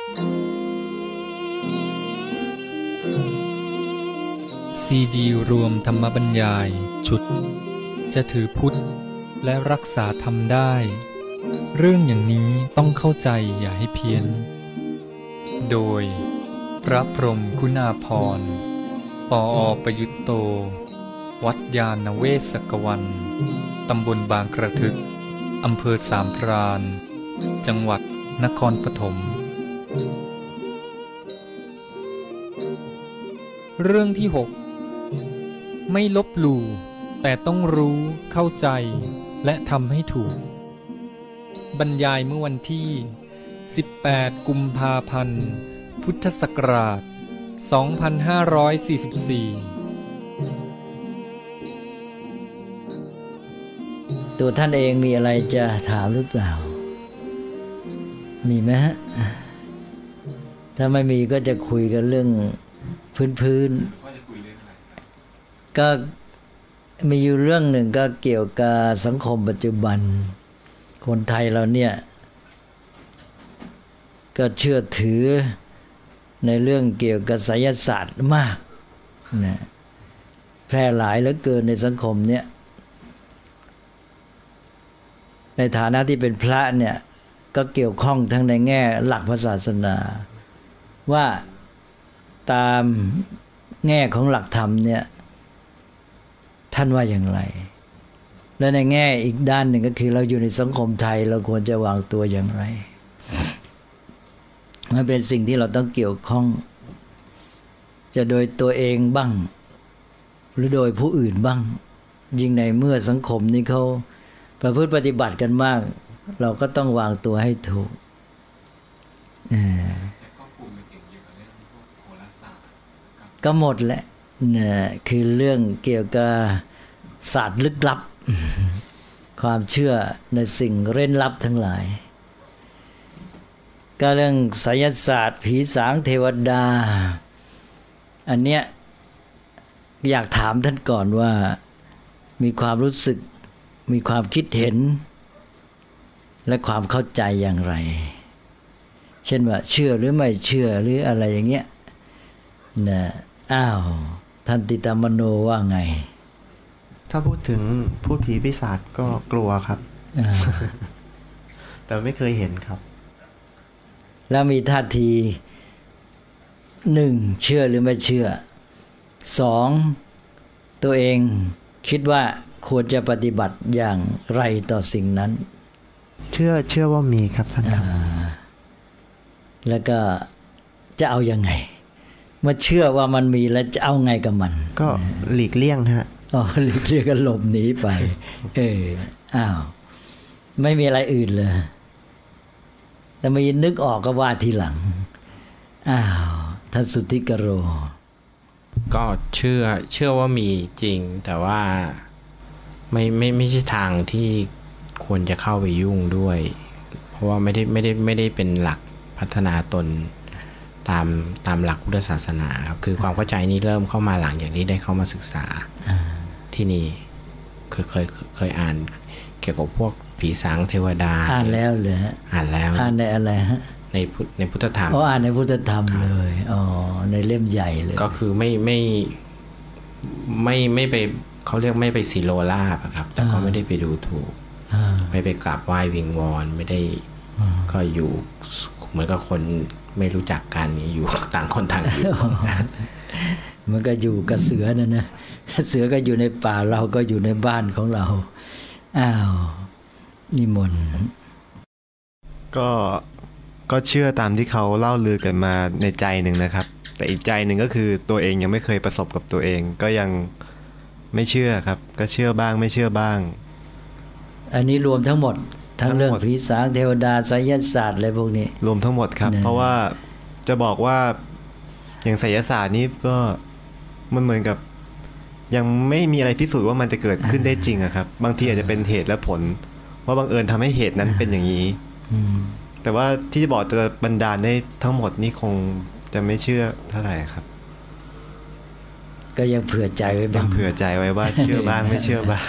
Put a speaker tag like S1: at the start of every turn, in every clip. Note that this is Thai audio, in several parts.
S1: ซีดีรวมธรรมบรรยายชุดจะถือพุทธและรักษาธรรมได้เรื่องอย่างนี้ต้องเข้าใจอย่าให้เพี้ยนโดยพระพรหมคุณาภรณ์ปอ.ประยุตโตวัดญาณเวศกวันตำบลบางกระทึกอำเภอสามพรานจังหวัดนครปฐมเรื่องที่6ไม่ลบหลู่แต่ต้องรู้เข้าใจและทำให้ถูกบรรยายเมื่อวันที่18กุมภาพันธ์พุทธศักราช2544
S2: ตัวท่านเองมีอะไรจะถามหรือเปล่ามีไหมฮะถ้าไม่มีก็จะคุยกันเรื่องพื้นๆก็มีอยู่เรื่องหนึ่งก็เกี่ยวกับสังคมปัจจุบันคนไทยเราเนี่ยก็เชื่อถือในเรื่องเกี่ยวกับไสยศาสตร์มากนะแพร่หลายเหลือเกินในสังคมเนี่ยในฐานะที่เป็นพระเนี่ยก็เกี่ยวข้องทั้งในแง่หลักศาสนาว่าตามแง่ของหลักธรรมเนี่ยท่านว่าอย่างไรและในแง่อีกด้านหนึ่งก็คือเราอยู่ในสังคมไทยเราควรจะวางตัวอย่างไรมันเป็นสิ่งที่เราต้องเกี่ยวข้องจะโดยตัวเองบ้างหรือโดยผู้อื่นบ้างยิ่งในเมื่อสังคมนี้เขาประพฤติปฏิบัติกันมากเราก็ต้องวางตัวให้ถูกก็หมดแหละคือเรื่องเกี่ยวกับศาสตร์ลึกลับความเชื่อในสิ่งเร้นลับทั้งหลายก็เรื่องไสยศาสตร์ผีสางเทวดาอันเนี้ยอยากถามท่านก่อนว่ามีความรู้สึกมีความคิดเห็นและความเข้าใจอย่างไรเช่นว่าเชื่อหรือไม่เชื่อหรืออะไรอย่างเงี้ยนะท่านติตามโนว่าไง
S3: ถ้าพูดถึงพูดผีปีศาจก็กลัวครับแต่ไม่เคยเห็นครับ
S2: แล้วมีท่าที1เชื่อหรือไม่เชื่อ2ตัวเองคิดว่าควรจะปฏิบัติอย่างไรต่อสิ่งนั้น
S3: เชื่อว่ามีครับท่านครับ
S2: แล้วก็จะเอายังไงเมื่อเชื่อว่ามันมีแล้วจะเอาไงกับมัน
S3: ก็หลีกเลี่ยงฮะ
S2: หลีกเลี่ยงก็หลบหนีไปไม่มีอะไรอื่นเลยแต่มีนึกออกก็ว่าทีหลังท่านสุทธิกโร
S4: ก็เชื่อว่ามีจริงแต่ว่าไม่ใช่ทางที่ควรจะเข้าไปยุ่งด้วยเพราะว่าไม่ได้เป็นหลักพัฒนาตนตามหลักพุทธศาสนาครับคือความเข้าใจนี้เริ่มเข้ามาหลังอย่างนี้ได้เข้ามาศึกษาที่นี่เคยอ่านเกี่ยวกับพวกผีสางเทวดา
S2: อ่านแล้วเหรอ
S4: อ่านแล้ว
S2: อ่านในอะไรฮะ
S4: ในพุทธธรรม
S2: อ่านในพุทธธรรมเลยในเล่มใหญ่เลย
S4: ก็คือไม่ไปเขาเรียกไม่ไปศิโลลาภครับแต่ก็ไม่ได้ไปดูถูกไม่ไปกราบไหว้วิงวอนไม่ได้ก็อยู่เหมือนกับคนไม่รู้จักกันอยู่ต่างคนต่างอยู่
S2: มันก็อยู่กับเสือนะเสือก็อยู่ในป่าเราก็อยู่ในบ้านของเรานิมนต์
S3: ก็เชื่อตามที่เขาเล่าลือกันมาในใจหนึ่งนะครับแต่อีกใจหนึ่งก็คือตัวเองยังไม่เคยประสบกับตัวเองก็ยังไม่เชื่อครับก็เชื่อบ้างไม่เชื่อบ้าง
S2: อันนี้รวมทั้งหมดทั้งเรื่องผีสางเทวดาไสยศาสตร์อะไรพวกนี้
S3: รวมทั้งหมดครับเพราะว่าจะบอกว่าอย่างไสยศาสตร์นี้ก็มันเหมือนกับยังไม่มีอะไรพิสูจน์ว่ามันจะเกิดขึ้นได้จริงอะครับบางทีอาจจะเป็นเหตุและผลว่าบังเอิญทำให้เหตุนั้นเป็นอย่างนี้แต่ว่าที่จะบอกจะบันดาลได้ทั้งหมดนี่คงจะไม่เชื่อเท่าไหร่ครับ
S2: ก็ยังเผื่อใจไว้บ้าง
S3: ยังเผื่อใจไว้ว่าเชื่อบ้างไม่เชื่อบ้าง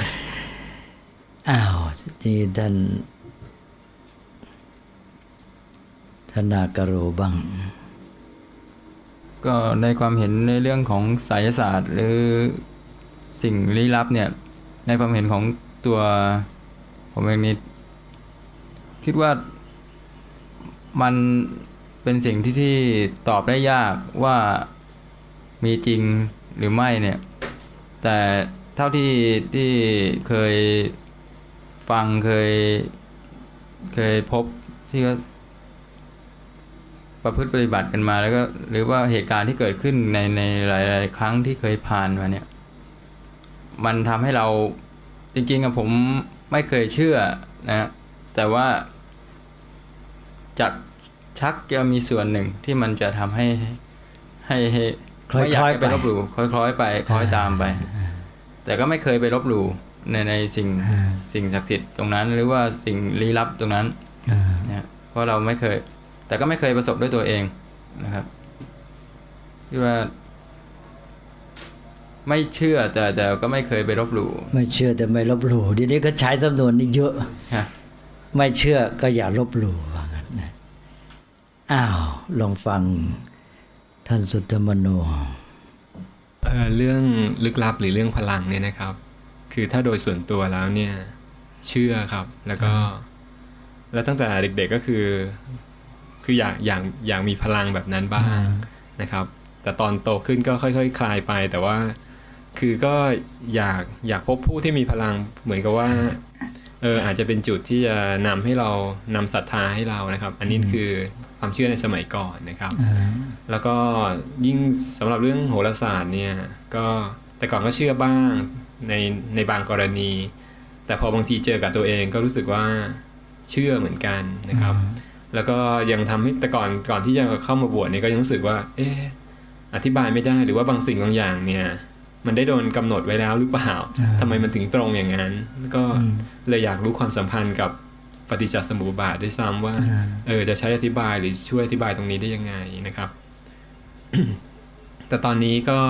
S2: ที่ท่านนากโรบ้าง
S5: ก็ในความเห็นในเรื่องของไสยศาสตร์หรือสิ่งลี้ลับเนี่ยในความเห็นของตัวผมเองนี่คิดว่ามันเป็นสิ่งที่ตอบได้ยากว่ามีจริงหรือไม่เนี่ยแต่เท่าที่เคยฟังเคยพบที่ก็ประพฤติปฏิบัติกันมาแล้วก็หรือว่าเหตุการณ์ที่เกิดขึ้นในหลายๆครั้งที่เคยผ่านมาเนี่ยมันทำให้เราจริงๆผมไม่เคยเชื่อนะแต่ว่าจากชักจะมีส่วนหนึ่งที่มันจะทำให้ไม่อยากไปลบหลู่คล้อยไปคล้อยตามไปแต่ก็ไม่เคยไปลบหลู่ในสิ่งศักดิ์สิทธิ์ตรงนั้นหรือว่าสิ่งลี้ลับตรงนั้นนะเพราะเราไม่เคยแต่ก็ไม่เคยประสบด้วยตัวเองนะครับที่ว่าไม่เชื่อแต่ก็ไม่เคยไปลบหลู่
S2: ไม่เชื่อแต่ไม่ลบหลู่ทีนี้ก็ใช้สำนวนนี้เยอะไม่เชื่อก็อย่าลบหลู่ว่างั้นนะอ้าวลองฟังท่านสุตตมโน
S1: เรื่องลึกลับหรือเรื่องพลังเนี่ยนะครับคือถ้าโดยส่วนตัวแล้วเนี่ยเชื่อครับแล้วตั้งแต่เด็กๆก็คืออยากมีพลังแบบนั้นบ้างนะครับแต่ตอนโตขึ้นก็ค่อยๆคลายไปแต่ว่าคือก็อยากพบผู้ที่มีพลังเหมือนกับว่าอาจจะเป็นจุดที่จะนำให้เรานำศรัทธาให้เรานะครับอันนี้คือความเชื่อในสมัยก่อนนะครับแล้วก็ยิ่งสำหรับเรื่องโหราศาสตร์เนี่ยก็แต่ก่อนก็เชื่อบ้างในบางกรณีแต่พอบางทีเจอกับตัวเองก็รู้สึกว่าเชื่อเหมือนกันนะครับแล้วก็ยังทำให้แต่ก่อนที่จะเข้ามาบวชเนี่ยก็ยังรู้สึกว่าอธิบายไม่ได้หรือว่าบางสิ่งบางอย่างเนี่ยมันได้โดนกำหนดไว้แล้วหรือเปล่าทำไมมันถึงตรงอย่างนั้นก็เลยอยากรู้ความสัมพันธ์กับปฏิจจสมุปบาทด้วยซ้ำว่าจะใช้อธิบายหรือช่วยอธิบายตรงนี้ได้ยังไงนะครับ แต่ตอนนี้ก็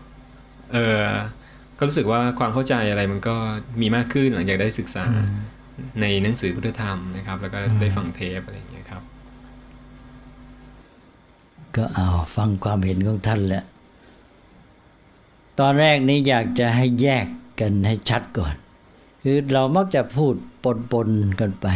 S1: รู้สึกว่าความเข้าใจอะไรมันก็มีมากขึ้นหลังจากได้ศึกษาในหนังสือพุทธธรรมนะครับแล้วก็ได้ฟังเทปอะไรอย่างเงี้ยครับ
S2: ก็ฟังความเห็นของท่านแหละตอนแรกนี้อยากจะให้แยกกันให้ชัดก่อนคือเรามักจะพูดปนกันไป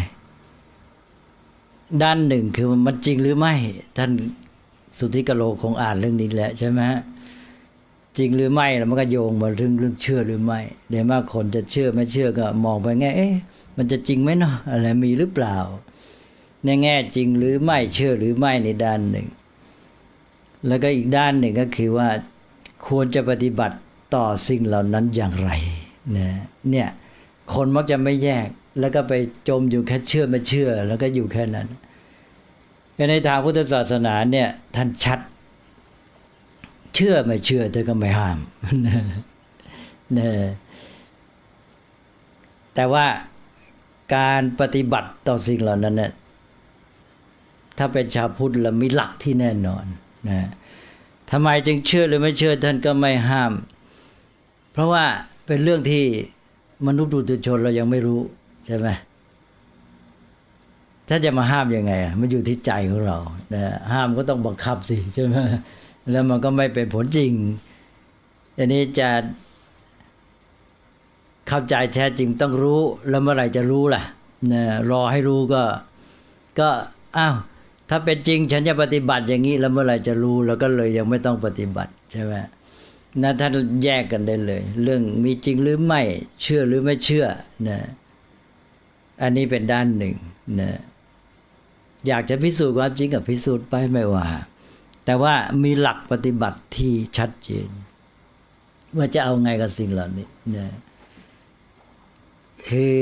S2: ด้านหนึ่งคือมันจริงหรือไม่ท่านสุทธิกโลคงอ่านเรื่องนี้แหละใช่ไหมจริงหรือไม่แล้วมันก็โยงมาเรื่องเชื่อหรือไม่เดี๋ยวมากคนจะเชื่อไม่เชื่อก็มองไปแง่มันจะจริงไหมเนาะอะไรมีหรือเปล่าในแง่จริงหรือไม่เชื่อหรือไม่ในด้านหนึ่งแล้วก็อีกด้านหนึ่งก็คือว่าควรจะปฏิบัติต่อสิ่งเหล่านั้นอย่างไรเนี่ยคนมักจะไม่แยกแล้วก็ไปจมอยู่แค่เชื่อไม่เชื่อแล้วก็อยู่แค่นั้นในทางพุทธศาสนาเนี่ยท่านชัดเชื่อไม่เชื่อแต่ก็ไม่ห้ามแต่ว่าการปฏิบัติต่อสิ่งเหล่านั้นเนี่ยถ้าเป็นชาวพุทธแล้วมีหลักที่แน่นอนนะทำไมจึงเชื่อหรือไม่เชื่อท่านก็ไม่ห้ามเพราะว่าเป็นเรื่องที่มนุษย์ปุถุชนเรายังไม่รู้ใช่ไหมถ้าจะมาห้ามยังไงมันอยู่ที่ใจของเราห้ามก็ต้องบังคับสิใช่ไหมแล้วมันก็ไม่เป็นผลจริงอันนี้จะเข้าใจแท้จริงต้องรู้แล้วเมื่อไหร่จะรู้ล่ะรอให้รู้ก็ถ้าเป็นจริงฉันจะปฏิบัติอย่างนี้แล้วเมื่อไหร่จะรู้แล้วก็เลยยังไม่ต้องปฏิบัติใช่ไหมท่านแยกกันได้เลยเรื่องมีจริงหรือไม่เชื่อหรือไม่เชื่ออันนี้เป็นด้านหนึ่งอยากจะพิสูจน์ความจริงกับพิสูจน์ไปไม่ว่าแต่ว่ามีหลักปฏิบัติที่ชัดเจนว่าจะเอาไงกับสิ่งเหล่านี้คือ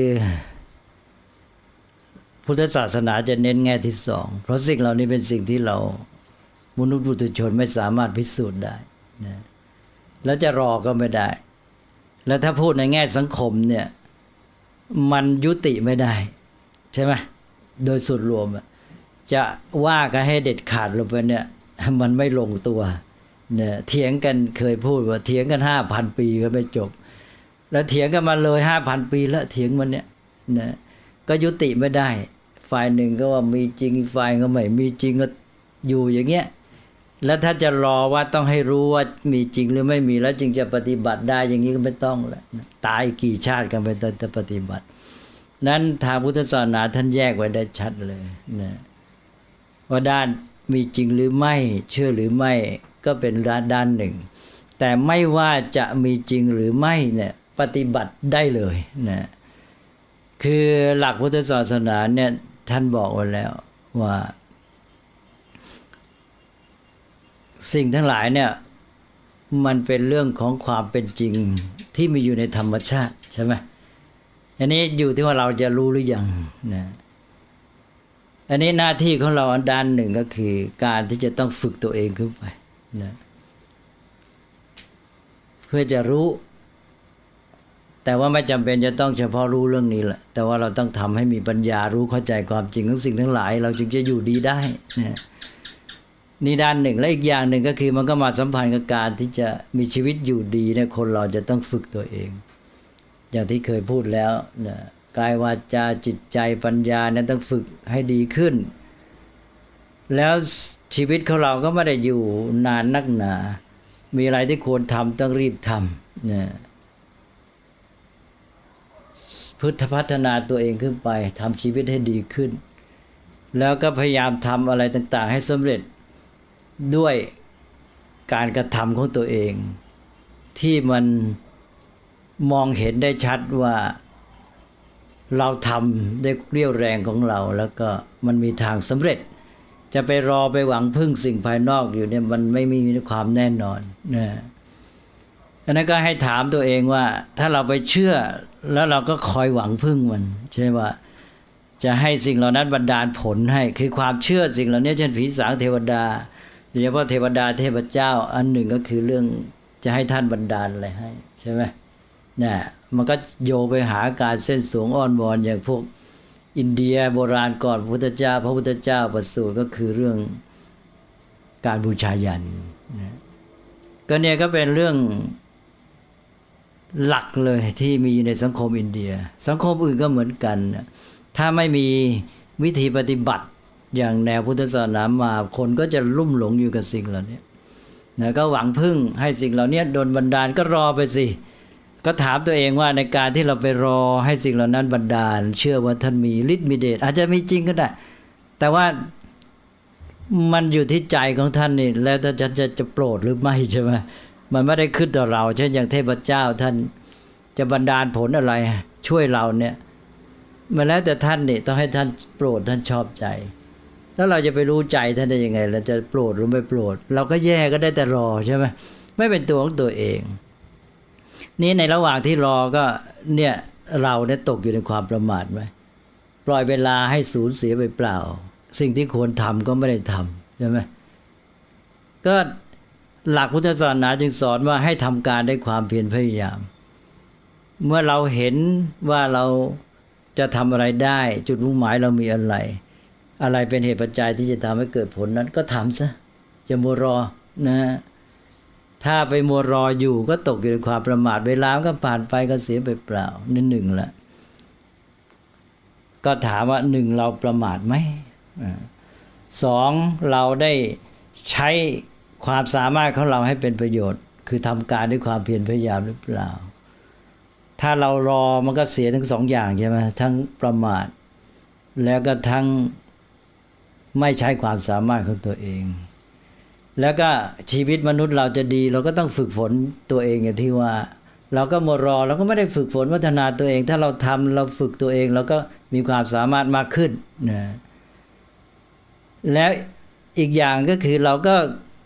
S2: พุทธศาสนาจะเน้นแง่ที่สองเพราะสิ่งเหล่านี้เป็นสิ่งที่เรามนุษย์ปุถุชนไม่สามารถพิสูจน์ได้แล้วจะรอก็ไม่ได้แล้วถ้าพูดในแง่สังคมเนี่ยมันยุติไม่ได้ใช่ไหมโดยส่วนรวมจะว่ากันให้เด็ดขาดลงไปเนี่ยมันไม่ลงตัวเถียงกันเคยพูดว่าเถียงกัน 5,000 ปีก็ไม่จบแล้วเถียงกันมาเลย 5,000 ปีแล้วเถียงมันเนี่ยก็ยุติไม่ได้ฝ่ายหนึ่งก็ว่ามีจริงอีกฝ่ายก็ไม่มีจริงก็อยู่อย่างเงี้ยแล้วถ้าจะรอว่าต้องให้รู้ว่ามีจริงหรือไม่มีแล้วจึงจะปฏิบัติได้อย่างนี้ก็ไม่ต้องแล้วตายกี่ชาติกันไปแต่ปฏิบัตินั้นทางพุทธศาสนาท่านแยกไว้ได้ชัดเลยนะว่าด้านมีจริงหรือไม่เชื่อหรือไม่ก็เป็นด้านหนึ่งแต่ไม่ว่าจะมีจริงหรือไม่เนี่ยปฏิบัติได้เลยนะคือหลักพุทธศาสนาเนี่ยท่านบอกไว้แล้วว่าสิ่งทั้งหลายเนี่ยมันเป็นเรื่องของความเป็นจริงที่มีอยู่ในธรรมชาติใช่ไหมอันนี้อยู่ที่ว่าเราจะรู้หรือยังนะอันนี้หน้าที่ของเราด้านหนึ่งก็คือการที่จะต้องฝึกตัวเองขึ้นไปนะเพื่อจะรู้แต่ว่าไม่จำเป็นจะต้องเฉพาะรู้เรื่องนี้แหละแต่ว่าเราต้องทำให้มีปัญญารู้เข้าใจความจริงของสิ่งทั้งหลายเราจึงจะอยู่ดีได้นะนี่ด้านหนึ่งและอีกอย่างหนึ่งก็คือมันก็มาสัมพันธ์กับการที่จะมีชีวิตอยู่ดีเนี่ยคนเราจะต้องฝึกตัวเองอย่างที่เคยพูดแล้วนะกายวาจาจิตใจปัญญาเนี่ยต้องฝึกให้ดีขึ้นแล้วชีวิตของเราก็ไม่ได้อยู่นานนักหนามีอะไรที่ควรทำต้องรีบทำนะพัฒนาตัวเองขึ้นไปทำชีวิตให้ดีขึ้นแล้วก็พยายามทำอะไรต่างๆให้สำเร็จด้วยการกระทำของตัวเองที่มันมองเห็นได้ชัดว่าเราทำได้เรี่ยวแรงของเราแล้วก็มันมีทางสำเร็จจะไปรอไปหวังพึ่งสิ่งภายนอกอยู่เนี่ยมันไม่มีความแน่นอนนะอันนั้นก็ให้ถามตัวเองว่าถ้าเราไปเชื่อแล้วเราก็คอยหวังพึ่งมันใช่ว่าจะให้สิ่งเหล่านั้นบันดาลผลให้คือความเชื่อสิ่งเหล่านี้เช่นผีสางเทวดาโดยเฉพาะเทวดาเทพเจ้าอันหนึ่งก็คือเรื่องจะให้ท่านบันดาลอะไรให้ใช่ไหมเนี่ยมันก็โยงไปหาการเส้นสวงอ้อนวอนอย่างพวกอินเดียโบราณก่อนพระพุทธเจ้าประสูติก็คือเรื่องการบูชายัญนะก็เนี่ยก็เป็นเรื่องหลักเลยที่มีอยู่ในสังคมอินเดียสังคมอื่นก็เหมือนกันถ้าไม่มีวิธีปฏิบัติอย่างแนวพุทธศาสนามาคนก็จะลุ่มหลงอยู่กับสิ่งเหล่านี้นะก็หวังพึ่งให้สิ่งเหล่านี้โดนบันดาลก็รอไปสิก็ถามตัวเองว่าในการที่เราไปรอให้สิ่งเหล่านั้นบันดาลเชื่อว่าท่านมีฤทธิ์มีเดชอาจจะมีจริงก็ได้แต่ว่ามันอยู่ที่ใจของท่านนี่แล้วท่านจะโปรดหรือไม่ใช่ไหมมันไม่ได้ขึ้นต่อเราเช่นอย่างเทพเจ้าท่านจะบันดาลผลอะไรช่วยเราเนี่ยมาแล้วแต่ท่านนี่ต้องให้ท่านโปรดท่านชอบใจแล้วเราจะไปรู้ใจท่านได้ยังไงเราจะโปรดหรือไม่โปรดเราก็แย่ก็ได้แต่รอใช่ไหมไม่เป็นตัวของตัวเองนี่ในระหว่างที่รอก็เนี่ยเราเนี่ยตกอยู่ในความประมาทไหมปล่อยเวลาให้สูญเสียไปเปล่าสิ่งที่ควรทำก็ไม่ได้ทำใช่ไหมก็หลักพุทธศาสนาจึงสอนว่าให้ทำการด้วยความเพียรพยายามเมื่อเราเห็นว่าเราจะทำอะไรได้จุดมุ่งหมายเรามีอะไรเป็นเหตุปัจจัยที่จะทำให้เกิดผลนั้นก็ทำซะจะมัวรอนะถ้าไปมัวรออยู่ก็ตกอยู่ในความประมาทเวลาก็ผ่านไปก็เสียไปเปล่านั่นหนึ่งละก็ถามว่าหนึ่งเราประมาทไหมสองเราได้ใช้ความสามารถของเราให้เป็นประโยชน์คือทำการด้วยความเพียรพยายามหรือเปล่าถ้าเรารอมันก็เสียทั้งสองอย่างใช่ไหมทั้งประมาทแล้วก็ทั้งไม่ใช้ความสามารถของตัวเองแล้วก็ชีวิตมนุษย์เราจะดีเราก็ต้องฝึกฝนตัวเองอย่างที่ว่าเราก็มัวรอเราก็ไม่ได้ฝึกฝนพัฒนาตัวเองถ้าเราทำเราฝึกตัวเองเราก็มีความสามารถมากขึ้นนะแล้วอีกอย่างก็คือเราก็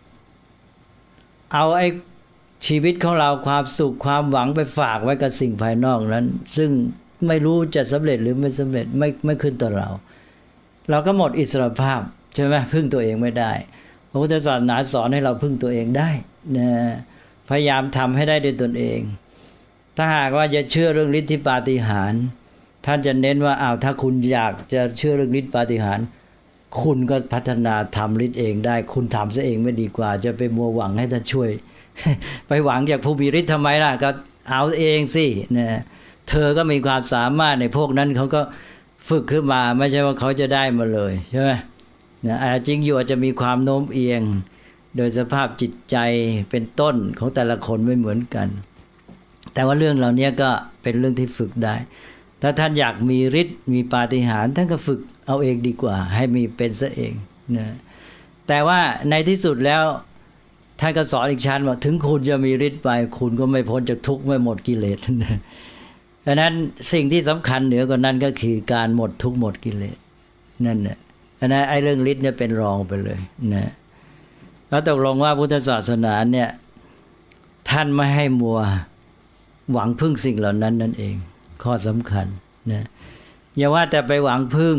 S2: เอาไอ้ชีวิตของเราความสุขความหวังไปฝากไว้กับสิ่งภายนอกนั้นซึ่งไม่รู้จะสำเร็จหรือไม่สำเร็จไม่ขึ้นต่อเราก็หมดอิสรภาพใช่ไหมพึ่งตัวเองไม่ได้พระพุทธศาสนาสอนให้เราพึ่งตัวเองได้นะพยายามทำให้ได้ด้วยตนเองถ้าหากว่าจะเชื่อเรื่องฤทธิปาฏิหาริย์ท่านจะเน้นว่าถ้าคุณอยากจะเชื่อเรื่องฤทธิปาฏิหาริย์คุณก็พัฒนาทำฤทธิ์เองได้คุณทำซะเองไม่ดีกว่าจะไปมัวหวังให้ท่านช่วย ไปหวังจากผู้มีฤทธิ์ทำไมล่ะก็เอาเองสินะเธอก็มีความสามารถในพวกนั้นเขาก็ฝึกขึ้นมาไม่ใช่ว่าเขาจะได้มาเลยใช่ไหมจริงอยู่อาจจะมีความโน้มเอียงโดยสภาพจิตใจเป็นต้นของแต่ละคนไม่เหมือนกันแต่ว่าเรื่องเหล่านี้ก็เป็นเรื่องที่ฝึกได้ถ้าท่านอยากมีฤทธิ์มีปาฏิหาริย์ท่านก็ฝึกเอาเองดีกว่าให้มีเป็นซะเองนะแต่ว่าในที่สุดแล้วท่านก็สอนอีกชั้นว่าถึงคุณจะมีฤทธิ์ไปคุณก็ไม่พ้นจากทุกข์ไม่หมดกิเลสนะดังนั้นสิ่งที่สำคัญเหนือกว่านั้นก็คือการหมดทุกข์หมดกิเลสนั่นแหละดังนั้นไอ้เรื่องฤทธิ์เนี่ยเป็นรองไปเลยนะแล้วตกลงว่าพุทธศาสนาเนี่ยท่านไม่ให้มัวหวังพึ่งสิ่งเหล่านั้นนั่นเองข้อสำคัญนะอย่าว่าแต่ไปหวังพึ่ง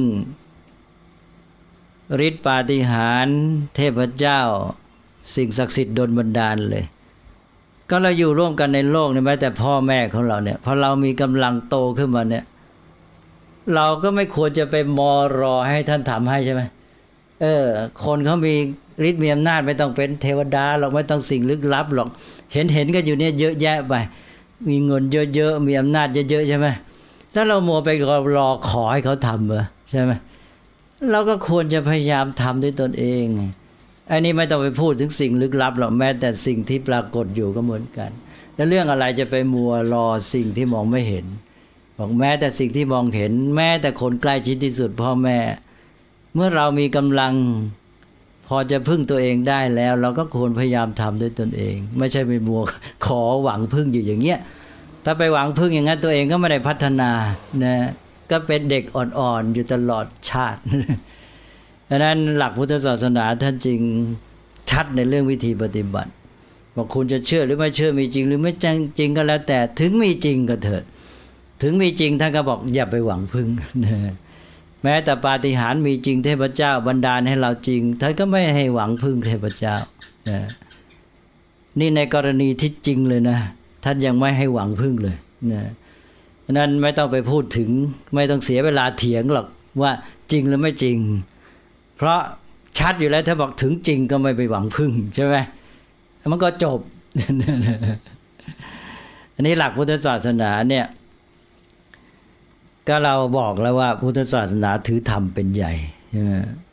S2: ฤทธิ์ปาฏิหาริย์เทพเจ้าสิ่งศักดิ์สิทธิ์ดลบันดาลเลยก็เราอยู่ร่วมกันในโลกนี่แม้แต่พ่อแม่ของเราเนี่ยพอเรามีกำลังโตขึ้นมาเนี่ยเราก็ไม่ควรจะไปรอให้ท่านทำให้ใช่ไหมคนเขามีฤทธิ์มีอำนาจไม่ต้องเป็นเทวดาหรอกไม่ต้องสิ่งลึกลับหรอกเห็นกันอยู่เนี่ยเยอะแยะไปมีเงินเยอะๆมีอำนาจเยอะๆใช่ไหมถ้าเรามัวไปรอขอให้เขาทำเหรอใช่ไหมเราก็ควรจะพยายามทำด้วยตนเองอันนี้ไม่ต้องไปพูดถึงสิ่งลึกลับหรอกแม้แต่สิ่งที่ปรากฏอยู่ก็เหมือนกันแล้วเรื่องอะไรจะไปมัวรอสิ่งที่มองไม่เห็นบอกแม้แต่สิ่งที่มองเห็นแม้แต่คนใกล้ชิดที่สุดพ่อแม่เมื่อเรามีกำลังพอจะพึ่งตัวเองได้แล้วเราก็ควรพยายามทำด้วยตนเองไม่ใช่ไปมัวขอหวังพึ่งอยู่อย่างเงี้ยถ้าไปหวังพึ่งอย่างนั้นตัวเองก็ไม่ได้พัฒนานะก็เป็นเด็กอ่อนๆอยู่ตลอดชาติดังนั้นหลักพุทธศาสนาท่านจริงชัดในเรื่องวิธีปฏิบัติบอกคุณจะเชื่อหรือไม่เชื่อมีจริงหรือไม่จริงก็แล้วแต่ถึงมีจริงก็เถิดถึงมีจริงท่านก็บอกอย่าไปหวังพึ่งแม้แต่ปาฏิหาริย์มีจริงเทพเจ้าบันดาลให้เราจริงท่านก็ไม่ให้หวังพึ่งเทพเจ้านี่ในกรณีที่จริงเลยนะท่านยังไม่ให้หวังพึ่งเลยนะนั้นไม่ต้องไปพูดถึงไม่ต้องเสียเวลาเถียงหรอกว่าจริงหรือไม่จริงเพราะชัดอยู่แล้วถ้าบอกถึงจริงก็ไม่ไปหวังพึ่งใช่ไหมมันก็จบ อันนี้หลักพุทธศาสนาเนี่ยก็เราบอกแล้วว่าพุทธศาสนาถือธรรมเป็นใหญ่ใช่ไหม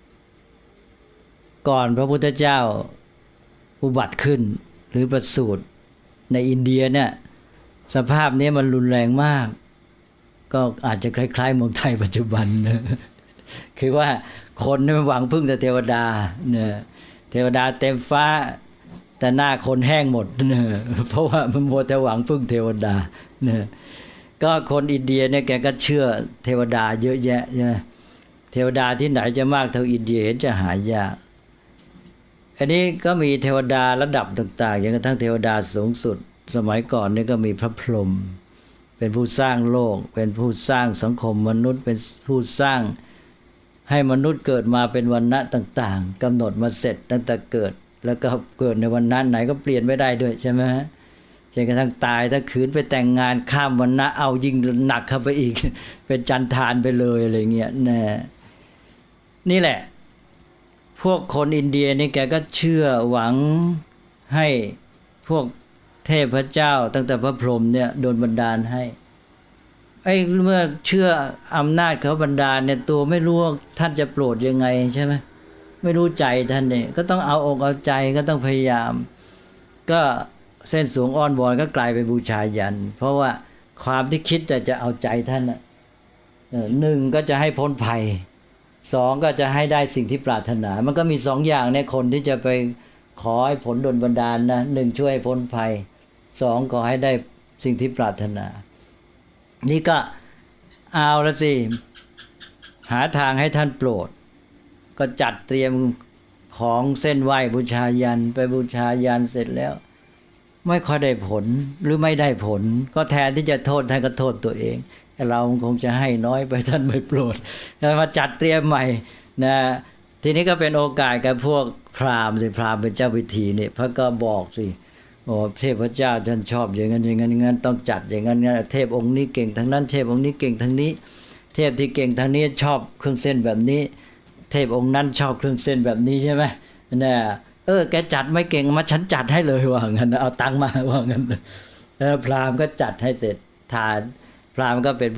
S2: ก่อนพระพุทธเจ้าอุบัติขึ้นหรือประสูติในอินเดียเนี่ยสภาพนี้มันรุนแรงมากก็อาจจะคล้ายๆเมืองไทยปัจจุบันนะคือว่าคนไม่หวังพึ่งแต่เทวดาเนี่ยเทวดาเต็มฟ้าแต่หน้าคนแห้งหมดเนี่ยเพราะว่ามันมัวแต่หวังพึ่งเทวดาเนี่ยก็คนอินเดียเนี่ยแกก็เชื่อเทวดาเยอะแยะใช่ไหมเทวดาที่ไหนจะมากเท่าอินเดียเห็นจะหายากอันนี้ก็มีเทวดาระดับต่างๆอย่างกระทั่งเทวดาสูงสุดสมัยก่อนนี่ก็มีพระพรหมเป็นผู้สร้างโลกเป็นผู้สร้างสังคมมนุษย์เป็นผู้สร้างให้มนุษย์เกิดมาเป็นวรรณะต่างๆกำหนดมาเสร็จตั้งแต่เกิดแล้วก็เกิดในวรรณะไหนก็เปลี่ยนไม่ได้ด้วยใช่ไหมฮะจนกระทั่งตายถ้าขืนไปแต่งงานข้ามวรรณะเอายิ่งหนักเข้าไปอีกเป็นจันทานไปเลยอะไรเงี้ยนี่แหละพวกคนอินเดียนี่แกก็เชื่อหวังให้พวกเทพเจ้าตั้งแต่พระพรหมเนี่ยโดนบันดาลให้เมื่อเชื่ออำนาจเขาบันดาลเนี่ยตัวไม่รู้ท่านจะโปรดยังไงใช่ไหมไม่รู้ใจท่านเนี่ยก็ต้องเอาอกเอาใจก็ต้องพยายามก็เส้นสูงอ้อนวอนก็กลายเป็นบูชายันเพราะว่าความที่คิดจะเอาใจท่านหนึ่งก็จะให้พ้นภัยสองก็จะให้ได้สิ่งที่ปรารถนามันก็มีสองอย่างเนี่ยคนที่จะไปขอให้ผลดลบันดาลนะหนึ่งช่วยพ้นภัยสองขอให้ได้สิ่งที่ปรารถนานี่ก็เอาละสิหาทางให้ท่านโปรดก็จัดเตรียมของเส้นไหว้บูชายันไปบูชายันเสร็จแล้วไม่ค่อยได้ผลหรือไม่ได้ผลก็แทนที่จะโทษท่านก็โทษตัวเองเราคงจะให้น้อยไปท่านไม่โปรดแล้วมาจัดเตรียมใหม่นะทีนี้ก็เป็นโอกาสกับพวกพราหมณ์สิพราหมณ์เป็นเจ้าพิธีนี่พระก็บอกสิโอ้เทพเจ้าท่านชอบอย่างนั้นอย่างนั้นอย่างนั้นต้องจัดอย่างนั้นเทพองค์นี้เก่งทางนั้นเทพองค์นี้เก่งทางนี้เทพที่เก่งทางนี้ชอบเครื่องเส้นแบบนี้เทพองค์นั้นชอบเครื่องเส้นแบบนี้ใช่ไหมเนี่ยแกจัดไม่เก่งมาฉันจัดให้เลยว่างั้นเอาตังค์มาว่างั้นแล้วพราหมณ์ก็จัดให้เสร็จทานพราหมณ์ก็เป็นผู้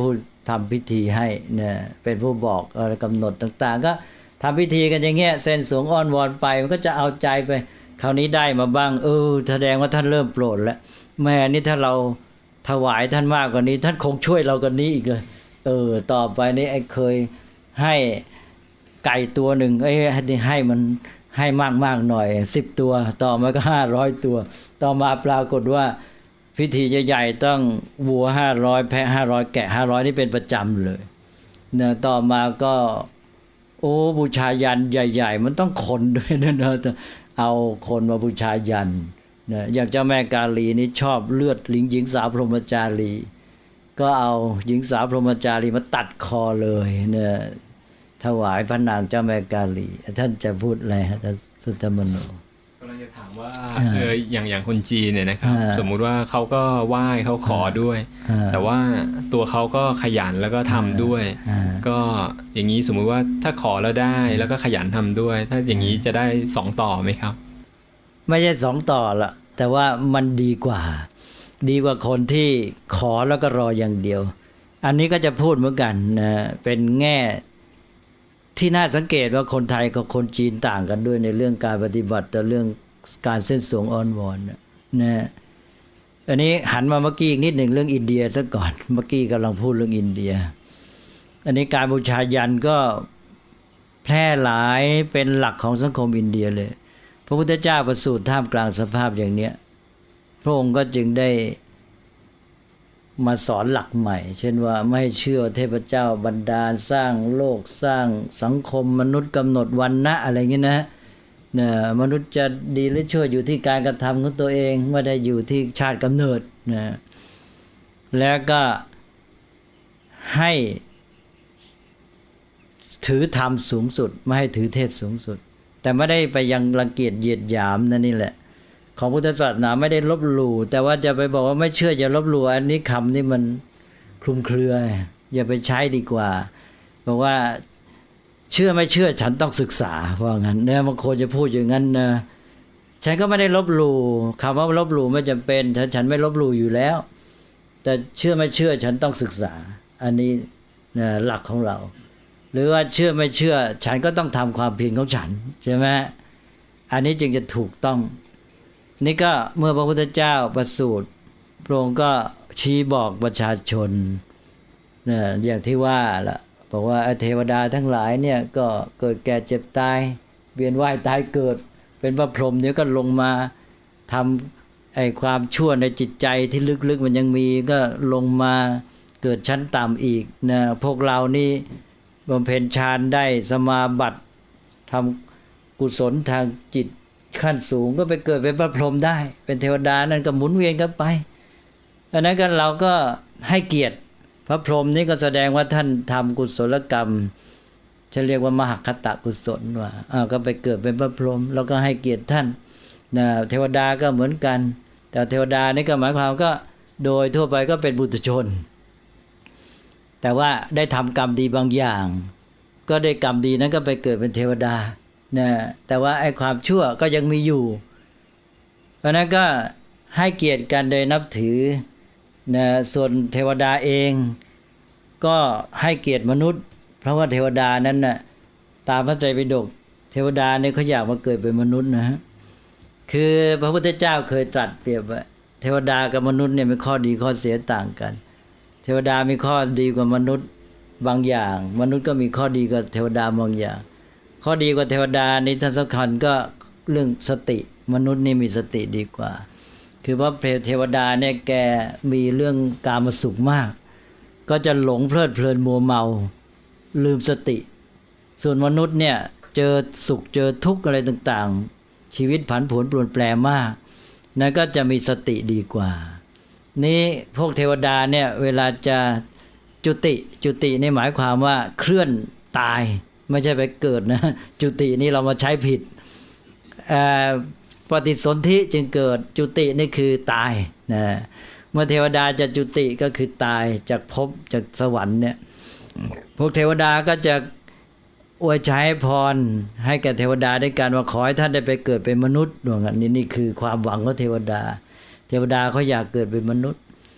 S2: ทำพิธีให้เนี่ยเป็นผู้บอกกำหนดต่างๆก็ทำพิธีกันอย่างเงี้ยเส้นสวงอ้อนวอนไปมันก็จะเอาใจไปคราวนี้ได้มาบ้างแสดงว่าท่านเริ่มโปรดแล้วแม่นี่ถ้าเราถวายท่านมากกว่านี้ท่านคงช่วยเรากันนี้อีกเลยต่อไปนี้ไอ้เคยให้ไก่ตัวหนึ่งให้มันให้มากๆหน่อย10ตัวต่อมาก็500ตัวต่อมาปรากฏว่าพิธีใหญ่ๆต้องวัว500แพะ500แกะ500นี่เป็นประจำเลยเนี่ยต่อมาก็บูชายันใหญ่ๆมันต้องคนด้วยนะเอาคนมาบูชายันเนี่ยอย่างเจ้าแม่กาลีนี่ชอบเลือดหญิงสาวพรหมจารีก็เอาหญิงสาวพรหมจารีมาตัดคอเลยเนี่ยถวายพระนางเจ้าแม่กาลีท่านจะพูดอะไรฮะท่านสุตตมโน
S1: กำลังจะถามว่าอย่างคนจีนเนี่ยนะครับสมมุติว่าเขาก็ไหว้เขาขอด้วยแต่ว่าตัวเขาก็ขยันแล้วก็ทำด้วยก็อย่างนี้สมมุติว่าถ้าขอแล้วได้แล้วก็ขยันทำด้วยถ้าอย่างนี้จะได้2 ต่อไหมครับ
S2: ไม่ใช่2 ต่อละแต่ว่ามันดีกว่าคนที่ขอแล้วก็รออย่างเดียวอันนี้ก็จะพูดเหมือนกันนะเป็นแง่ที่น่าสังเกตว่าคนไทยกับคนจีนต่างกันด้วยในเรื่องการปฏิบัติแต่เรื่องการเส้นสวงอ้อนวอนนะอันนี้หันมาเมื่อกี้อีกนิดหนึ่งเรื่องอินเดียซะก่อนเมื่อกี้กำลังพูดเรื่องอินเดียอันนี้การบูชายันก็แพร่หลายเป็นหลักของสังคมอินเดียเลยพระพุทธเจ้าประสูติท่ามกลางสภาพอย่างเนี้ยพระองค์ก็จึงได้มาสอนหลักใหม่เช่นว่าไม่เชื่อเทพเจ้าบันดาลสร้างโลกสร้างสังคมมนุษย์กำหนดวรรณะอะไรอย่างนี้นะมนุษย์จะดีหรือชั่วอยู่ที่การกระทำของตัวเองไม่ได้อยู่ที่ชาติกำเนิดนะแล้วก็ให้ถือธรรมสูงสุดไม่ให้ถือเทพสูงสุดแต่ไม่ได้ไปยังรังเกียจเหยียดหยามนี่แหละของพุทธศาสนาไม่ได้ลบหลู่แต่ว่าจะไปบอกว่าไม่เชื่ออย่าลบหลู่อันนี้คำนี่มันคลุมเครืออย่าไปใช้ดีกว่าบอกว่าเชื่อไม่เชื่อฉันต้องศึกษาว่างั้นเนี่ยบางคนจะพูดอย่างนั้นนะฉันก็ไม่ได้ลบหลู่คำว่าลบหลู่ไม่จำเป็นฉันไม่ลบหลู่อยู่แล้วแต่เชื่อไม่เชื่อฉันต้องศึกษาอันนี้หลักของเราหรือว่าเชื่อไม่เชื่อฉันก็ต้องทำความเพียรของฉันใช่ไหมอันนี้จึงจะถูกต้องนี่ก็เมื่อพระพุทธเจ้าประสูติพระองค์ก็ชี้บอกประชาชนอย่างที่ว่าล่ะบอกว่าเทวดาทั้งหลายเนี่ยก็เกิดแก่เจ็บตายเวียนว่ายตายเกิดเป็นพระพรหมเนี่ยก็ลงมาทำไอ้ความชั่วในจิตใจที่ลึกๆมันยังมีก็ลงมาเกิดชั้นต่ำอีกนะพวกเรานี่บำเพ็ญฌานได้สมาบัติทำกุศลทางจิตขั้นสูงก็ไปเกิดเป็นพระพรหมได้เป็นเทวดานั่นก็หมุนเวียนกันไปอันนั้นก็เราก็ให้เกียรติพระพรหมนี่ก็แสดงว่าท่านทำกุศลกรรมจะเรียกว่ามหคตกุศลว่าก็ไปเกิดเป็นพระพรหมแล้วก็ให้เกียรติท่านนะเทวดาก็เหมือนกันแต่เทวดานี่ก็หมายความก็โดยทั่วไปก็เป็นบุตุชนแต่ว่าได้ทำกรรมดีบางอย่างก็ได้กรรมดีนั้นก็ไปเกิดเป็นเทวดานะแต่ว่าไอ้ความชั่วก็ยังมีอยู่เพราะนั้นก็ให้เกียรติกันโดยนับถือนะส่วนเทวดาเองก็ให้เกียรติมนุษย์เพราะว่าเทวดานั้นน่ะตามพระไตรปิฎกเทวดาเนี่ยเขาอยากมาเกิดเป็นมนุษย์นะฮะคือพระพุทธเจ้าเคยตรัสเปรียบว่าเทวดากับมนุษย์เนี่ยมีข้อดีข้อเสียต่างกันเทวดามีข้อดีกว่ามนุษย์บางอย่างมนุษย์ก็มีข้อดีกว่าเทวดาบางอย่างข้อดีกว่าเทวดานี่ท่านสำคัญก็เรื่องสติมนุษย์นี่มีสติดีกว่าคือว่าเทวดาเนี่ยแกมีเรื่องกามสุขมากก็จะหลงเพลิดเพลินมัวเมาลืมสติส่วนมนุษย์เนี่ยเจอสุขเจอทุกข์อะไรต่างๆชีวิตผันผวนเปลี่ยนแปลงมากนั่นก็จะมีสติดีกว่านี่พวกเทวดาเนี่ยเวลาจะจุตินี่หมายความว่าเคลื่อนตายไม่ใช่ไปเกิดนะจุตินี่เรามาใช้ผิดปฏิสนธิจึงเกิดจุตินี่คือตายนะเมื่อเทวดาจะจุติก็คือตายจากภพจากสวรรค์เนี่ยพวกเทวดาก็จะอวยชัยพรให้แก่เทวดาด้วยการว่าขอให้ท่านได้ไปเกิดเป็นมนุษย์ดวงนี้นี่คือความหวังของเทวดาเขาอยากเกิดเป็นมนุษย์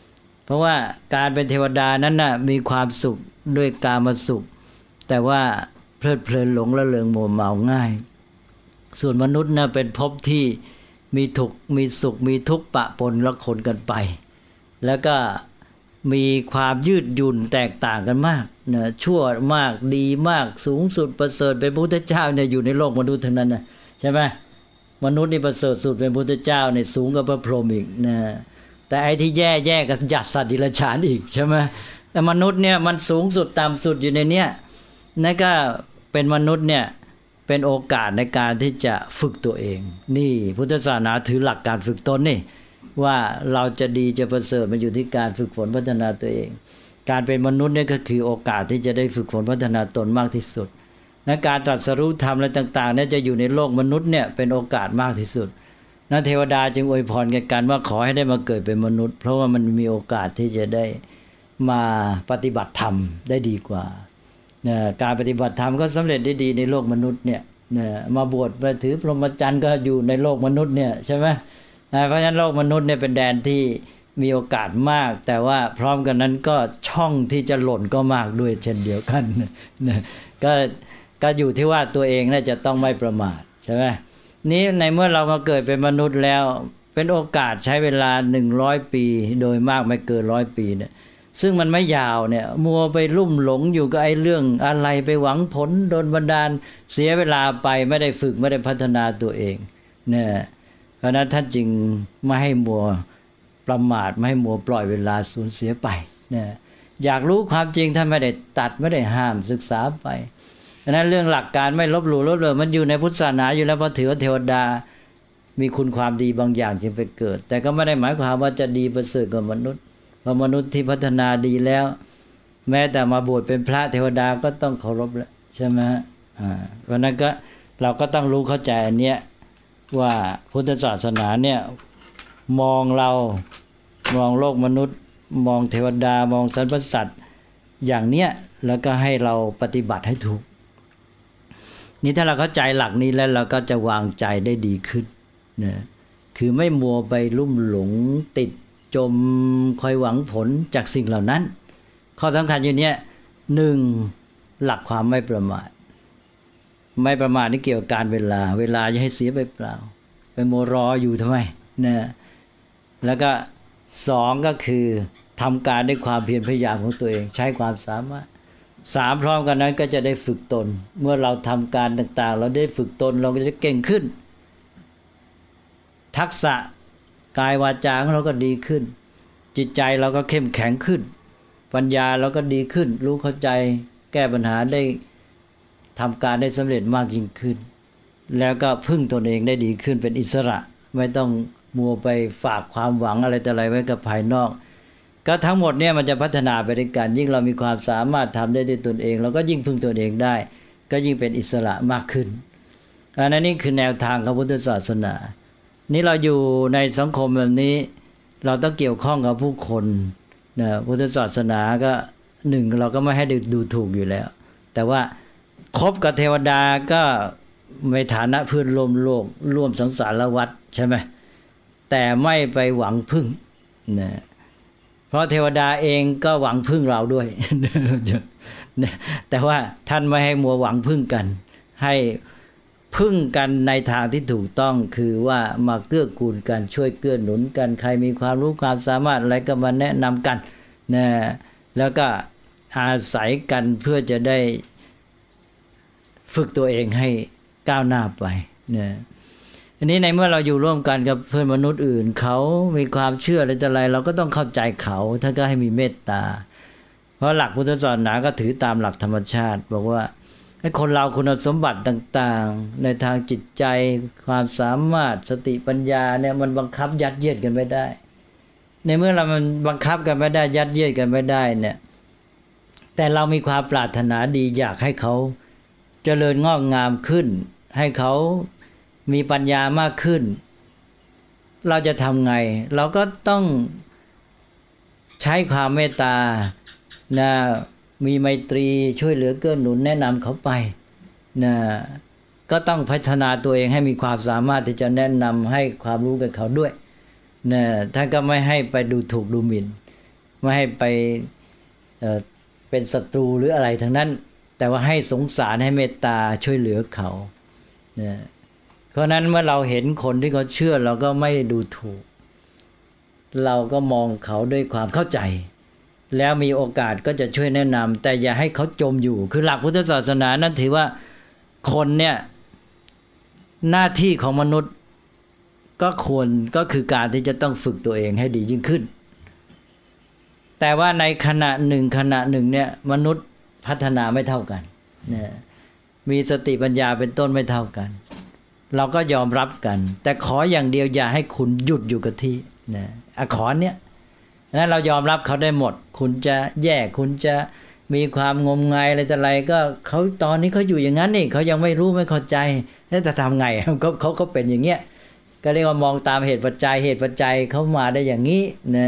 S2: ราะว่าการเป็นเทวดานั้นน่ะมีความสุขด้วยกามสุขแต่ว่าเพลิดเพลินหลงละเลงมัวเมาง่ายส่วนมนุษย์น่ะเป็นภพที่มีทุกข์มีสุขมีทุกข์ปะปนละคนกันไปแล้วก็มีความยืดหยุ่นแตกต่างกันมากนะชั่วมากดีมากสูงสุดประเสริฐเป็นพระพุทธเจ้าเนี่ยอยู่ในโลกมนุษย์ทั้งนั้นนะใช่ไหมมนุษย์นี่ประเสริฐสุดเป็นพระพุทธเจ้าเนี่ยสูงกว่าพระพรหมอีกนะแต่ไอ้ที่แย่ๆก็ยัดสัตว์ดิรัจฉานอีกใช่ไหมแต่มนุษย์เนี่ยมันสูงสุดต่ำสุดอยู่ในเนี้ยนั่นก็เป็นมนุษย์เนี่ยเป็นโอกาสในการที่จะฝึกตัวเองนี่พุทธศาสนาถือหลักการฝึกตนนี่ว่าเราจะดีจะประเสริฐมันอยู่ที่การฝึกฝนพัฒนาตัวเองการเป็นมนุษย์เนี่ยก็คือโอกาสที่จะได้ฝึกฝนพัฒนาตนมากที่สุดและการตรัสรู้ธรรมอะไรต่างๆเนี่ยจะอยู่ในโลกมนุษย์เนี่ยเป็นโอกาสมากที่สุดนั้นเทวดาจึงอวยพรกันว่าขอให้ได้มาเกิดเป็นมนุษย์เพราะว่ามันมีโอกาสที่จะได้มาปฏิบัติธรรมได้ดีกว่าการปฏิบัติธรรมก็สำเร็จได้ดีในโลกมนุษย์เนี่ยมาบวชมาถือพรหมจรรย์ก็อยู่ในโลกมนุษย์เนี่ยใช่ไหมเพราะฉะนั้นโลกมนุษย์เนี่ยเป็นแดนที่มีโอกาสมากแต่ว่าพร้อมกันนั้นก็ช่องที่จะหล่นก็มากด้วยเช่นเดียวกันก็อยู่ที่ว่าตัวเองน่าจะต้องไม่ประมาทใช่ไหมนี้ในเมื่อเรามาเกิดเป็นมนุษย์แล้วเป็นโอกาสใช้เวลา100ปีโดยมากไม่เกิน100ปีเนี่ยซึ่งมันไม่ยาวเนี่ยมัวไปลุ่มหลงอยู่กับไอ้เรื่องอะไรไปหวังผลโดนบันดาลเสียเวลาไปไม่ได้ฝึกไม่ได้พัฒนาตัวเองเนี่ยเพราะนั้นท่านจึงไม่ให้มัวประมาทไม่ให้มัวปล่อยเวลาสูญเสียไปเนี่ยอยากรู้ความจริงท่านไม่ได้ตัดไม่ได้ห้ามศึกษาไปเพราะนั้นเรื่องหลักการไม่ลบหลู่ลบเลิกมันอยู่ในพุทธศาสนาอยู่แล้วเพราะถือว่าเทวดามีคุณความดีบางอย่างจึงไปเกิดแต่ก็ไม่ได้หมายความว่าจะดีประเสริฐกว่ามนุษย์เพราะมนุษย์ที่พัฒนาดีแล้วแม้แต่มาบวชเป็นพระเทวดาก็ต้องเคารพแล้วใช่ไหมเพราะนั้นก็เราก็ต้องรู้เข้าใจอันเนี้ยว่าพุทธศาสนาเนี่ยมองเรามองโลกมนุษย์มองเทวดามองสรรพสัตว์อย่างเนี้ยแล้วก็ให้เราปฏิบัติให้ถูกนี่ถ้าเราเข้าใจหลักนี้แล้วเราก็จะวางใจได้ดีขึ้นนะคือไม่มัวไปลุ่มหลงติดจมคอยหวังผลจากสิ่งเหล่านั้นข้อสำคัญอยู่เนี้ย1หลักความไม่ประมาทไม่ประมาทนี่เกี่ยวกับการเวลาอย่าให้เสียไปเปล่าไปมัวรออยู่ทำไมนะแล้วก็2ก็คือทำการด้วยความเพียรพยายามของตัวเองใช้ความสามารถ3พร้อมกันนั้นก็จะได้ฝึกตนเมื่อเราทำการต่างๆเราได้ฝึกตนเราก็จะเก่งขึ้นทักษะกายวาจาของเราก็ดีขึ้นจิตใจเราก็เข้มแข็งขึ้นปัญญาเราก็ดีขึ้นรู้เข้าใจแก้ปัญหาได้ทำการได้สำเร็จมากยิ่งขึ้นแล้วก็พึ่งตนเองได้ดีขึ้นเป็นอิสระไม่ต้องมัวไปฝากความหวังอะไรแต่อะไรไว้กับภายนอกก็ทั้งหมดเนี่ยมันจะพัฒนาไปด้วยกันยิ่งเรามีความสามารถทำได้ด้วยตนเองเราก็ยิ่งพึ่งตนเองได้ก็ยิ่งเป็นอิสระมากขึ้นอันนั้นนี่คือแนวทางของพุทธศาสนานี่เราอยู่ในสังคมแบบนี้เราต้องเกี่ยวข้องกับผู้คนนะพุทธศาสนาก็1เราก็ไม่ให้ดูถูกอยู่แล้วแต่ว่าคบกับเทวดาก็ในฐานะเพื่อนร่วมโลกร่วมสังสารวัฏใช่ไหมแต่ไม่ไปหวังพึ่งนะเพราะเทวดาเองก็หวังพึ่งเราด้วยแต่ว่าท่านไม่ให้มัวหวังพึ่งกันให้พึ่งกันในทางที่ถูกต้องคือว่ามาเกื้อกูลกันช่วยเกื้อหนุนกันใครมีความรู้ความสามารถอะไรก็มาแนะนำกันนะแล้วก็อาศัยกันเพื่อจะได้ฝึกตัวเองให้ก้าวหน้าไปนะอันนี้ในเมื่อเราอยู่ร่วมกันกับเพื่อนมนุษย์อื่นเขามีความเชื่ออะไรต่ออะไรเราก็ต้องเข้าใจเขาท่านก็ให้มีเมตตาเพราะหลักพุทธศาสนาก็ถือตามหลักธรรมชาติบอกว่าให้คนเราคุณสมบัติต่างๆในทางจิตใจความสามารถสติปัญญาเนี่ยมันบังคับยัดเยียดกันไม่ได้ในเมื่อเรามันบังคับกันไม่ได้ยัดเยียดกันไม่ได้เนี่ยแต่เรามีความปรารถนาดีอยากให้เขาเจริญงอกงามขึ้นให้เขามีปัญญามากขึ้นเราจะทำไงเราก็ต้องใช้ความเมตตานะมีไมตรีช่วยเหลือเกื้อหนุนแนะนำเขาไปนะก็ต้องพัฒนาตัวเองให้มีความสามารถที่จะแนะนำให้ความรู้กับเขาด้วยนะท่านก็ไม่ให้ไปดูถูกดูหมิ่นไม่ให้ไปเป็นศัตรูหรืออะไรทั้งนั้นแต่ว่าให้สงสารให้เมตตาช่วยเหลือเขาเนี่ยเพราะนั้นเมื่อเราเห็นคนที่เขาเชื่อเราก็ไม่ดูถูกเราก็มองเขาด้วยความเข้าใจแล้วมีโอกาสก็จะช่วยแนะนำแต่อย่าให้เขาจมอยู่คือหลักพุทธศาสนานั้นถือว่าคนเนี่ยหน้าที่ของมนุษย์ก็คือการที่จะต้องฝึกตัวเองให้ดียิ่งขึ้นแต่ว่าในขณะหนึ่งเนี่ยมนุษย์พัฒนาไม่เท่ากันนะมีสติปัญญาเป็นต้นไม่เท่ากันเราก็ยอมรับกันแต่ขออย่างเดียวอย่าให้คุณหยุดอยู่กับที่นะขอเนี้ยนั้นเรายอมรับเขาได้หมดคุณจะแย่คุณจะมีความงมงายอะไรแต่อะไรก็เขาตอนนี้เขาอยู่อย่างนั้นนี่เขายังไม่รู้ไม่เข้าใจแล้วจะทำไงเขาก็เป็นอย่างเงี้ยก็เรียกว่ามองตามเหตุปัจจัยเขามาได้อย่างนี้นะ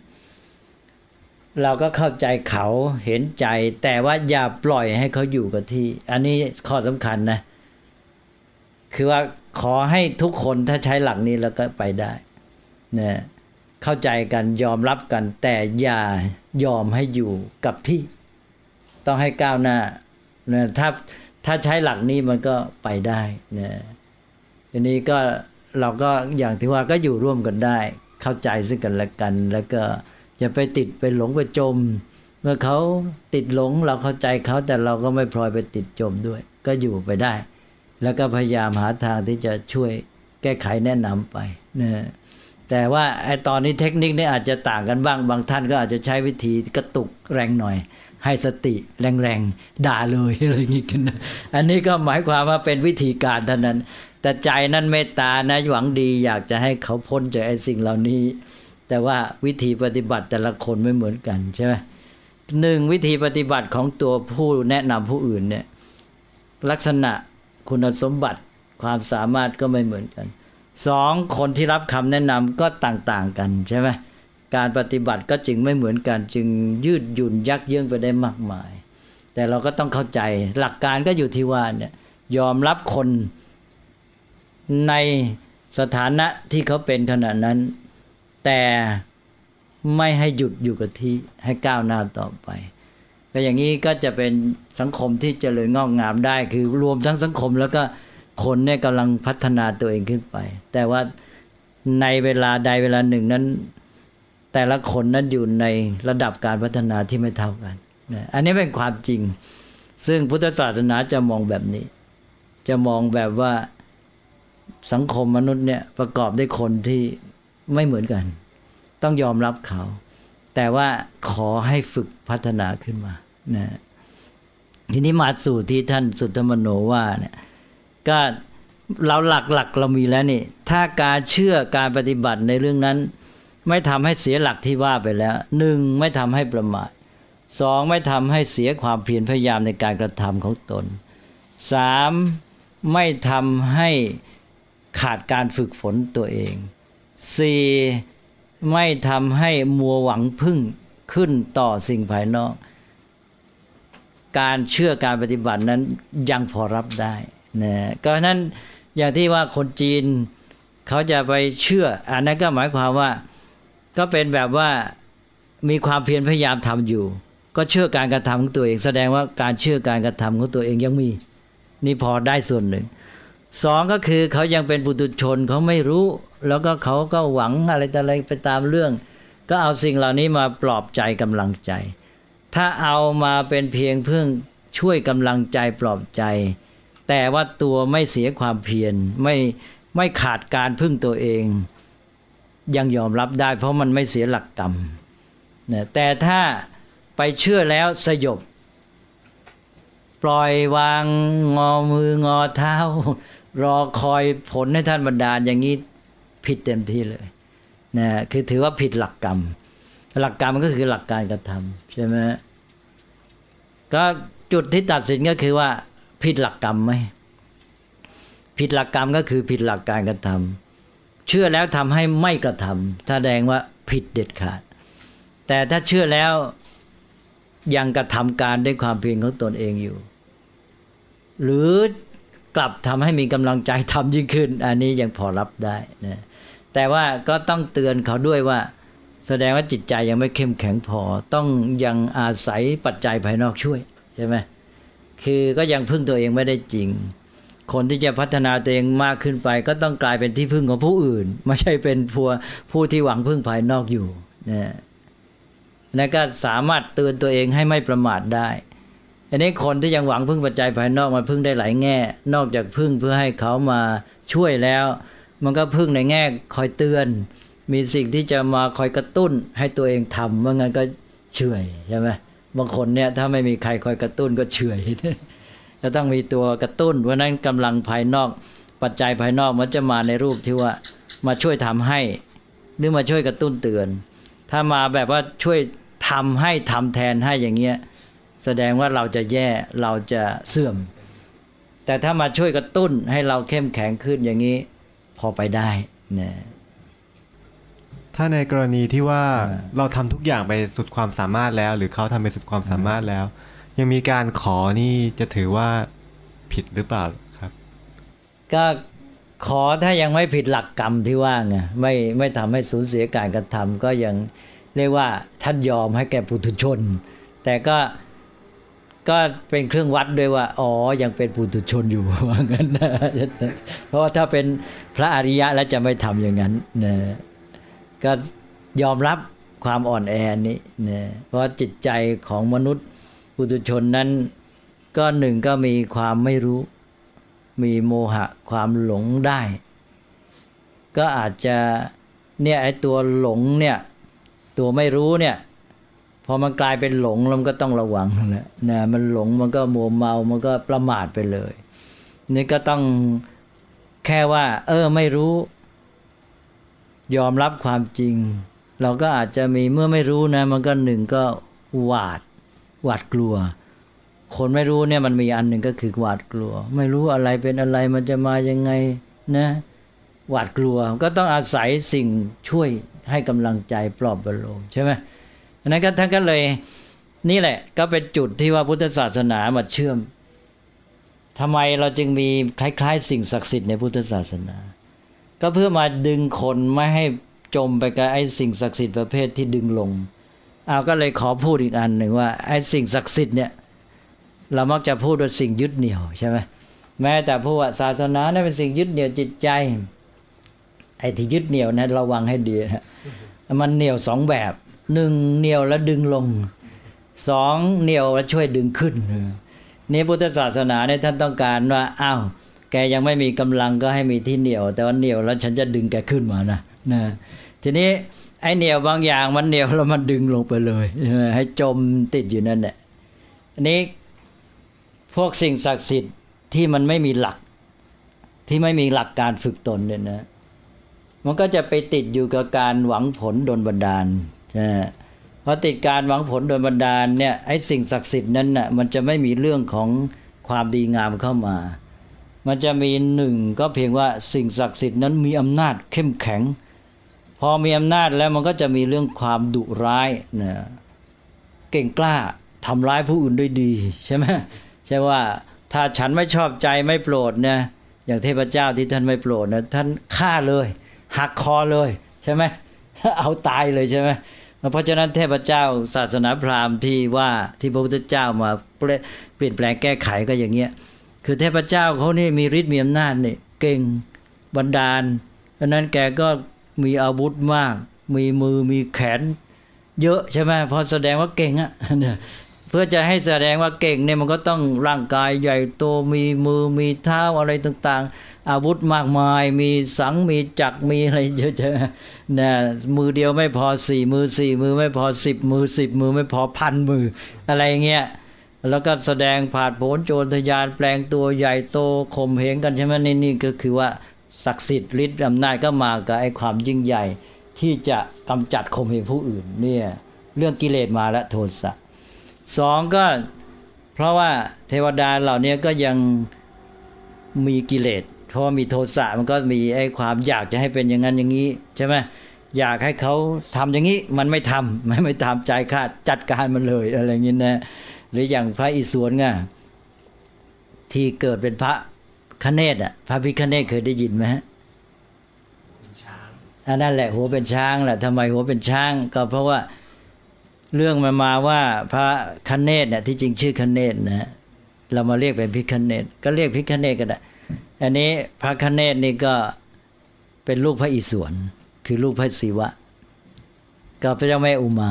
S2: เราก็เข้าใจเขาเห็นใจแต่ว่าอย่าปล่อยให้เขาอยู่กับที่อันนี้ข้อสำคัญนะคือว่าขอให้ทุกคนถ้าใช้หลักนี้แล้วก็ไปได้นะเข้าใจกันยอมรับกันแต่อย่ายอมให้อยู่กับที่ต้องให้ก้าวหน้านะถ้าใช้หลักนี้มันก็ไปได้นะทีนี้ก็เราก็อย่างที่ว่าก็อยู่ร่วมกันได้เข้าใจซึ่งกันและกันแล้วก็อย่าไปติดไปหลงไปจมเมื่อเขาติดหลงเราเข้าใจเขาแต่เราก็ไม่พลอยไปติดจมด้วยก็อยู่ไปได้แล้วก็พยายามหาทางที่จะช่วยแก้ไขแนะนำไปนะแต่ว่าไอ้ตอนนี้เทคนิคนี่อาจจะต่างกันบ้างบางท่านก็อาจจะใช้วิธีกระตุกแรงหน่อยให้สติแรงๆด่าเลยอะไรอย่างนี้กันนะอันนี้ก็หมายความว่าเป็นวิธีการเท่านั้นแต่ใจนั้นเมตตานะหวังดีอยากจะให้เขาพ้นจากไอ้สิ่งเหล่านี้แต่ว่าวิธีปฏิบัติแต่ละคนไม่เหมือนกันใช่ไหมหนึ่งวิธีปฏิบัติของตัวผู้แนะนำผู้อื่นเนี่ยลักษณะคุณสมบัติความสามารถก็ไม่เหมือนกันสองคนที่รับคำแนะนำก็ต่างๆกันใช่ไหมการปฏิบัติก็จึงไม่เหมือนกันจึงยืดหยุ่นยักเยื้องไปได้มากมายแต่เราก็ต้องเข้าใจหลักการก็อยู่ที่ว่าเนี่ยยอมรับคนในสถานะที่เขาเป็นขณะนั้นแต่ไม่ให้หยุดอยู่กับที่ให้ก้าวหน้าต่อไปก็อย่างนี้ก็จะเป็นสังคมที่เจริญงอกงามได้คือรวมทั้งสังคมแล้วก็คนเนี่ยกำลังพัฒนาตัวเองขึ้นไปแต่ว่าในเวลาใดเวลาหนึ่งนั้นแต่ละคนนั้นอยู่ในระดับการพัฒนาที่ไม่เท่ากันอันนี้เป็นความจริงซึ่งพุทธศาสนาจะมองแบบนี้จะมองแบบว่าสังคมมนุษย์เนี่ยประกอบด้วยคนที่ไม่เหมือนกันต้องยอมรับเขาแต่ว่าขอให้ฝึกพัฒนาขึ้นมานะทีนี้มาสู่ที่ท่านสุทธมโนว่าเนี่ยก็เราหลักเรามีแล้วนี่ถ้าการเชื่อการปฏิบัติในเรื่องนั้นไม่ทำให้เสียหลักที่ว่าไปแล้วหนึ่งไม่ทำให้ประมาทสองไม่ทำให้เสียความเพียรพยายามในการกระทำของตนสามไม่ทำให้ขาดการฝึกฝนตัวเองสี่ไม่ทำให้มัวหวังพึ่งขึ้นต่อสิ่งภายนอกการเชื่อการปฏิบัตินั้นยังพอรับได้นะก็นั้นอย่างที่ว่าคนจีนเขาจะไปเชื่ออันนั้นก็หมายความว่าก็เป็นแบบว่ามีความเพียรพยายามทำอยู่ก็เชื่อการกระทำของตัวเองแสดงว่าการเชื่อการกระทำของตัวเองยังมีนี่พอได้ส่วนหนึ่งสองก็คือเขายังเป็นปุถุชนเขาไม่รู้แล้วก็เขาก็หวังอะไรต่ออะไรไปตามเรื่องก็เอาสิ่งเหล่านี้มาปลอบใจกำลังใจถ้าเอามาเป็นเพียงเพื่อช่วยกำลังใจปลอบใจแต่ว่าตัวไม่เสียความเพียรไม่ขาดการพึ่งตัวเองยังยอมรับได้เพราะมันไม่เสียหลักกรรมนะแต่ถ้าไปเชื่อแล้วสยบปล่อยวางงอมืองอเท้ารอคอยผลให้ท่านบันดาลอย่างนี้ผิดเต็มที่เลยนะคือถือว่าผิดหลักกรรมหลักกรรมก็คือหลักการกระทำใช่ไหมก็จุดที่ตัดสินก็คือว่าผิดหลักกรรมไหมผิดหลักกรรมก็คือผิดหลักการกระทำเชื่อแล้วทำให้ไม่กระทำแสดงว่าผิดเด็ดขาดแต่ถ้าเชื่อแล้วยังกระทำการด้วยความเพียรของตนเองอยู่หรือกลับทำให้มีกำลังใจทำยิ่งขึ้นอันนี้ยังพอรับได้นะแต่ว่าก็ต้องเตือนเขาด้วยว่าแสดงว่าจิตใจยังไม่เข้มแข็งพอต้องยังอาศัยปัจจัยภายนอกช่วยใช่ไหมคือก็ยังพึ่งตัวเองไม่ได้จริงคนที่จะพัฒนาตัวเองมากขึ้นไปก็ต้องกลายเป็นที่พึ่งของผู้อื่นไม่ใช่เป็นผู้ที่หวังพึ่งภายนอกอยู่นะก็สามารถเตือนตัวเองให้ไม่ประมาทได้อันนี้คนที่ยังหวังพึ่งปัจจัยภายนอกมันพึ่งได้หลายแง่นอกจากพึ่งเพื่อให้เขามาช่วยแล้วมันก็พึ่งในแง่คอยเตือนมีสิ่งที่จะมาคอยกระตุ้นให้ตัวเองทำเมื่องั้นก็เฉื่อยใช่ไหมบางคนเนี่ยถ้าไม่มีใครคอยกระตุ้นก็เฉื่อยจะต้องมีตัวกระตุ้นเพราะนั้นกำลังภายนอกปัจจัยภายนอกมันจะมาในรูปที่ว่ามาช่วยทำให้หรือมาช่วยกระตุ้นเตือนถ้ามาแบบว่าช่วยทำให้ทำแทนให้อย่างเงี้ยแสดงว่าเราจะแย่เราจะเสื่อมแต่ถ้ามาช่วยกระตุ้นให้เราเข้มแข็งขึ้นอย่างนี้พอไปได้นะ
S3: ถ้าในกรณีที่ว่าเราทำทุกอย่างไปสุดความสามารถแล้วหรือเขาทำไปสุดความสามารถแล้วยังมีการขอนี่จะถือว่าผิดหรือเปล่าครับ
S2: ก็ขอถ้ายังไม่ผิดหลักกรรมที่ว่าไงไม่ทำให้สูญเสียการกระทำก็ยังเรียกว่าท่านยอมให้แก่ปุถุชนแต่ก็เป็นเครื่องวัดด้วยว่าอ๋อยังเป็นปุถุชนอยู่ว่างั้นนะเพราะว่าถ้าเป็นพระอริยะแล้วจะไม่ทำอย่างนั้นนะก็ยอมรับความอ่อนแอนี้นะเพราะจิตใจของมนุษย์ปุถุชนนั้นก็หนึ่งก็มีความไม่รู้มีโมหะความหลงได้ก็อาจจะเนี่ยไอ้ตัวหลงเนี่ยตัวไม่รู้เนี่ยพอมันกลายเป็นหลงเราก็ต้องระวังนะมันหลงมันก็มัวเมามันก็ประมาทไปเลยนี่ก็ต้องแค่ว่าไม่รู้ยอมรับความจริงเราก็อาจจะมีเมื่อไม่รู้นะมันก็หนึ่งก็หวาดกลัวคนไม่รู้เนี่ยมันมีอันหนึ่งก็คือหวาดกลัวไม่รู้อะไรเป็นอะไรมันจะมายังไงนะหวาดกลัวก็ต้องอาศัยสิ่งช่วยให้กำลังใจปลอบประโลมใช่ไหมอันนั้นก็ท่านก็เลยนี่แหละก็เป็นจุดที่ว่าพุทธศาสนามาเชื่อมทำไมเราจึงมีคล้ายๆสิ่งศักดิ์สิทธิ์ในพุทธศาสนาก็เพื่อมาดึงคนไม่ให้จมไปกับไอ้สิ่งศักดิ์สิทธิ์ประเภทที่ดึงลงก็เลยขอพูดอีกอันหนึ่งว่าไอ้สิ่งศักดิ์สิทธิ์เนี่ยเรามักจะพูดว่าสิ่งยึดเหนี่ยวใช่ไหมแม้แต่พูดว่าศาสนาเนี่ยเป็นสิ่งยึดเหนี่ยวจิตใจไอ้ที่ยึดเหนี่ยวนะระวังให้ดีมันเหนี่ยวสองแบบหนึ่งเหนี่ยวแล้วดึงลงสองเหนี่ยวแล้วช่วยดึงขึ้นนี่พุทธศาสนาเนี่ยท่านต้องการว่าแกยังไม่มีกำลังก็ให้มีที่เหนี่ยวแต่ว่าเหนี่ยวแล้วฉันจะดึงแกขึ้นมานะทีนี้ไอ้เหนี่ยวบางอย่างมันเหนี่ยวแล้วมันดึงลงไปเลยให้จมติดอยู่นั่นแหละอันนี้พวกสิ่งศักดิ์สิทธิ์ที่มันไม่มีหลักที่ไม่มีหลักการฝึกตนเนี่ยนะมันก็จะไปติดอยู่กับการหวังผลโดนบันดาลพอติดการหวังผลโดนบันดาลเนี่ยไอ้สิ่งศักดิ์สิทธิ์นั้นน่ะมันจะไม่มีเรื่องของความดีงามเข้ามามันจะมีหนึ่งก็เพียงว่าสิ่งศักดิ์สิทธิ์นั้นมีอำนาจเข้มแข็งพอมีอำนาจแล้วมันก็จะมีเรื่องความดุร้ายนะเก่งกล้าทำร้ายผู้อื่นด้วยดีใช่ไหมใช่ว่าถ้าฉันไม่ชอบใจไม่โปรดนะอย่างเทพเจ้าที่ท่านไม่โปรดนะท่านฆ่าเลยหักคอเลยใช่ไหมเอาตายเลยใช่ไหมเพราะฉะนั้นเทพเจ้าศาสนาพราหมณ์ที่ว่าที่พระพุทธเจ้ามาเปลี่ยนแปลงแก้ไขก็อย่างเงี้ยคือเทพเจ้าเขานี่มีฤทธิ์มีอำนาจนี่เก่งบันดาลเพราะนั้นแกก็มีอาวุธมากมีมือมีแขนเยอะใช่ไหมพอแสดงว่าเก่งอ่ะเพื่อจะให้แสดงว่าเก่งเนี่ยมันก็ต้องร่างกายใหญ่โตมีมือมีเท้าอะไรต่างๆอาวุธมากมายมีสังมีจักรมีอะไรเยอะๆนะมือเดียวไม่พอ4 มือ4 มือไม่พอ10 มือ10 มือไม่พอ1,000 มืออะไรเงี้ยแล้วก็แสดงผาดโผนโจรทยานแปลงตัวใหญ่โตข่มเหงกันใช่ไหมนี่ก็คือว่าศักดิ์สิทธิ์ฤทธิ์อำนาจก็มากับไอ้ความยิ่งใหญ่ที่จะกำจัดข่มเหงผู้อื่นเนี่ยเรื่องกิเลสมาและโทสะสองก็เพราะว่าเทวดาเหล่านี้ก็ยังมีกิเลสเพราะมีโทสะมันก็มีไอ้ความอยากจะให้เป็นอย่างนั้นอย่างนี้ใช่ไหมอยากให้เขาทำอย่างนี้มันไม่ทำใจขาดจัดการมันเลยอะไรอย่างนี้นะหรืออย่างพระอิศวรไงที่เกิดเป็นพระคเนศพระพิฆเนศเคยได้ยินไหมฮะอันนั้นแหละหัวเป็นช้างแหละทำไมหัวเป็นช้างก็เพราะว่าเรื่องมันมาว่าพระคเนศเนี่ยที่จริงชื่อคเนศนะเรามาเรียกเป็นพิคเนศก็เรียกพิคเนศก็ได้อันนี้พระคเนศนี่ก็เป็นลูกพระอิศวรคือลูกพระศิวะกับพระเจ้าแม่อุมา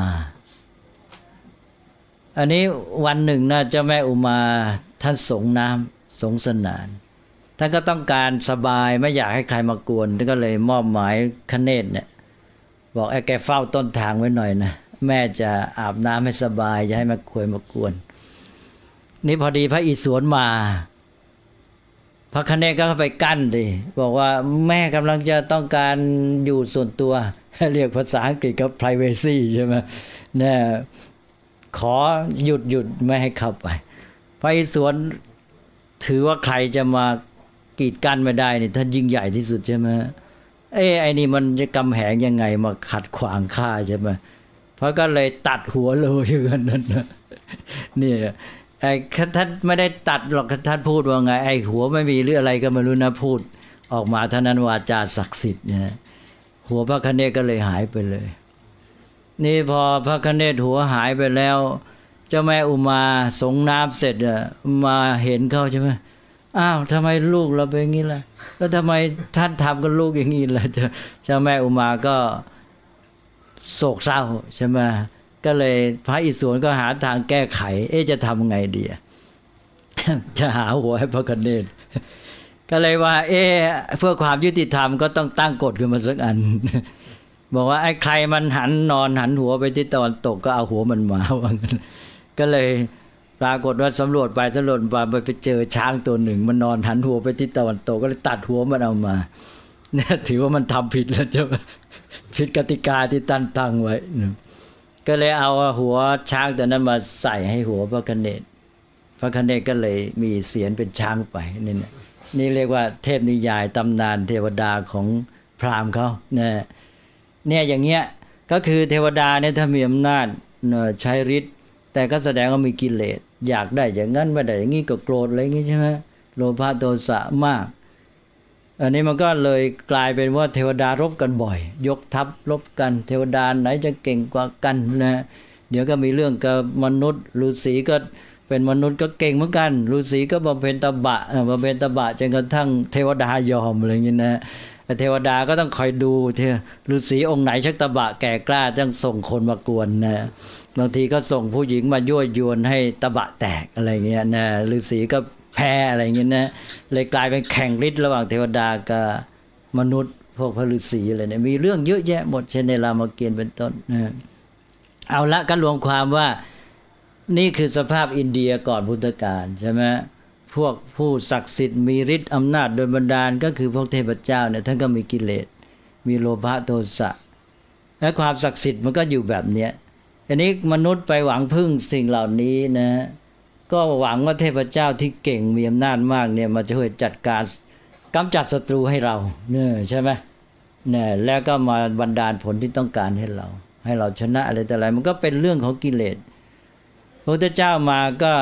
S2: อันนี้วันหนึ่งนะเจ้าแม่อุมาท่านสงน้ำสงสนานท่านก็ต้องการสบายไม่อยากให้ใครมากวนท่านก็เลยมอบหมายคเนศเนี่ยบอกแกเฝ้าต้นทางไว้หน่อยนะแม่จะอาบน้ำให้สบายจะให้มาคุยมากวนนี่พอดีพระอิศวรมาพระคเนศก็ไปกั้นดิบอกว่าแม่กำลังจะต้องการอยู่ส่วนตัวเรียกภาษาอังกฤษก็ privacy ใช่ไหมเนี่ยขอหยุดไม่ให้เข้าไปพระอิศวรถือว่าใครจะมากีดกั้นไม่ได้นี่ท่านยิ่งใหญ่ที่สุดใช่ไหมไอ้นี่มันจะกำแหงยังไงมาขัดขวางข้าใช่ไหมเพราะก็เลยตัดหัวเลยอย่างนั้นนะนี่ไอ้ท่านไม่ได้ตัดหรอกท่านพูดว่าไงไอ้หัวไม่มีหรืออะไรก็ไม่รู้นะพูดออกมาเท่านั้นวาจาศักดิ์สิทธิ์เนี่ยหัวพระคเนศก็เลยหายไปเลยนี่พอพระคเนศหัวหายไปแล้วเจ้าแม่อุมาสงน้ำเสร็จมาเห็นเขาใช่ไหมอ้าวทำไมลูกเราเป็นอย่างนี้ล่ะแล้วทำไมท่านทำกับลูกอย่างนี้ล่ะเจ้าแม่อุมาก็โศกเศร้าใช่ไหมก็เลยพระอิศวรก็หาทางแก้ไขจะทำไงดีจะหาหัวให้พระคเนศก็เลยว่าเพื่อความยุติธรรมก็ต้องตั้งกฎขึ้นมาสักอันบอกว่าไอ้ใครมันหันหัวไปที่ตะวันตกก็เอาหัวมันมาว่างั้นก็เลยปรากฏว่าสำรวจไปไปเจอช้างตัวหนึ่งมันนอนหันหัวไปที่ตะวันตกก็เลยตัดหัวมันเอามาเนี่ยถือว่ามันทำผิดแล้วใช่ไหมผิดกติกาที่ตั้งไว้ก็เลยเอาหัวช้างตัวนั้นมาใส่ให้หัวพระคเนศพระคเนศก็เลยมีเสียรเป็นช้างไปนี่เรียกว่าเทพนิยายตำนานเทวดาของพราหมณ์เขาเนี่ยอย่างเงี้ยก็คือเทวดาเนี่ยถ้ามีอำนาจใช้ฤทธิ์แต่ก็แสดงว่ามีกิเลสอยากได้อย่างนั้นไม่ได้อย่างนี้ก็โกรธอะไรอย่างงี้ใช่ไหมโลภะโทสะมากอันนี้มันก็เลยกลายเป็นว่าเทวดารบกันบ่อยยกทัพรบกันเทวดาไหนจะเก่งกว่ากันนะเดี๋ยวก็มีเรื่องกับมนุษย์ฤาษีก็เป็นมนุษย์ก็เก่งเหมือนกันฤาษีก็บำเพ็ญตบะจนกระทั่งเทวดายอมอะไรอย่างนี้นะเทวดาก็ต้องคอยดูฤาษีองค์ไหนชักตบะแก่กล้าต้องส่งคนมากวนนะบางทีก็ส่งผู้หญิงมายั่วยวนให้ตบะแตกอะไรเงี้ยนะฤาษีก็แพ้อะไรเงี้ยนะเลยกลายเป็นแข่งฤทธิ์ระหว่างเทวดากับมนุษย์พวกพระฤาษีอะไรเนี่ยมีเรื่องเยอะแยะหมดเช่นในรามเกียรติ์เป็นต้นนะเอาละก็รวมความว่านี่คือสภาพอินเดียก่อนพุทธกาลใช่ไหมพวกผู้ศักดิ์สิทธิ์มีฤทธิ์อำนาจโดยบันดาลก็คือพวกเทพเจ้าเนี่ยท่านก็มีกิเลสมีโลภะโทสะและความศักดิ์สิทธิ์มันก็อยู่แบบเนี้ยอันนี้มนุษย์ไปหวังพึ่งสิ่งเหล่านี้นะก็หวังว่าเทพเจ้าที่เก่งมีอำนาจมากเนี่ยมาช่วยจัดการกำจัดศัตรูให้เราเนี่ยใช่ไหมเนี่ยแล้วก็มาบันดาลผลที่ต้องการให้เราชนะอะไรแต่อะไรมันก็เป็นเรื่องของกิเลสพระพุทธเจ้ามาก็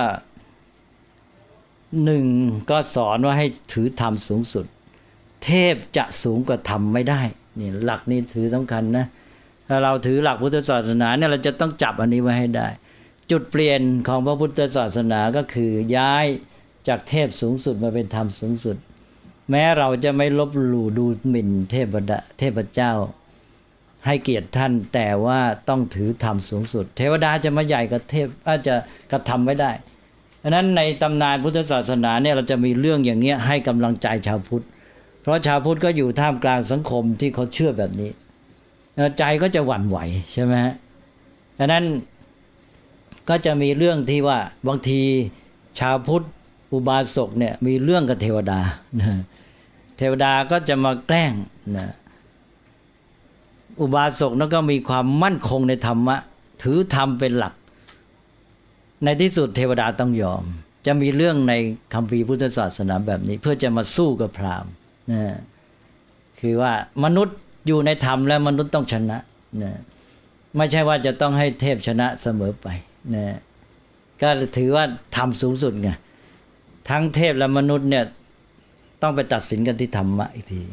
S2: หนึ่งก็สอนว่าให้ถือธรรมสูงสุดเทพจะสูงกว่าธรรมไม่ได้นี่หลักนี้ถือสำคัญนะถ้าเราถือหลักพุทธศาสนาเนี่ยเราจะต้องจับอันนี้ไว้ให้ได้จุดเปลี่ยนของพระพุทธศาสนาก็คือย้ายจากเทพสูงสุดมาเป็นธรรมสูงสุดแม้เราจะไม่ลบหลู่ดูหมิ่นเทพเจ้าให้เกียรติท่านแต่ว่าต้องถือธรรมสูงสุดเทวดาจะมาใหญ่กับเทพอาจจะกระทำไม่ได้เพราะนั้นในตำนานพุทธศาสนาเนี่ยเราจะมีเรื่องอย่างนี้ให้กำลังใจชาวพุทธเพราะชาวพุทธก็อยู่ท่ามกลางสังคมที่เขาเชื่อแบบนี้ใจก็จะหวั่นไหวใช่ไหมเพราะนั้นก็จะมีเรื่องที่ว่าบางทีชาวพุทธอุบาสกเนี่ยมีเรื่องกับเทวดาเทวดาก็จะมาแกล้งนะอุบาสกนั้นก็มีความมั่นคงในธรรมะถือธรรมเป็นหลักในที่สุดเทวดาต้องยอมจะมีเรื่องในคัมภีร์พุทธศาสนาแบบนี้เพื่อจะมาสู้กับพราหมณ์นะคือว่ามนุษย์อยู่ในธรรมแล้วมนุษย์ต้องชนะนะไม่ใช่ว่าจะต้องให้เทพชนะเสมอไปนะก็ถือว่าธรรมสูงสุดไงทั้งเทพและมนุษย์เนี่ยต้องไปตัดสินกันที่ธรรมะอีกที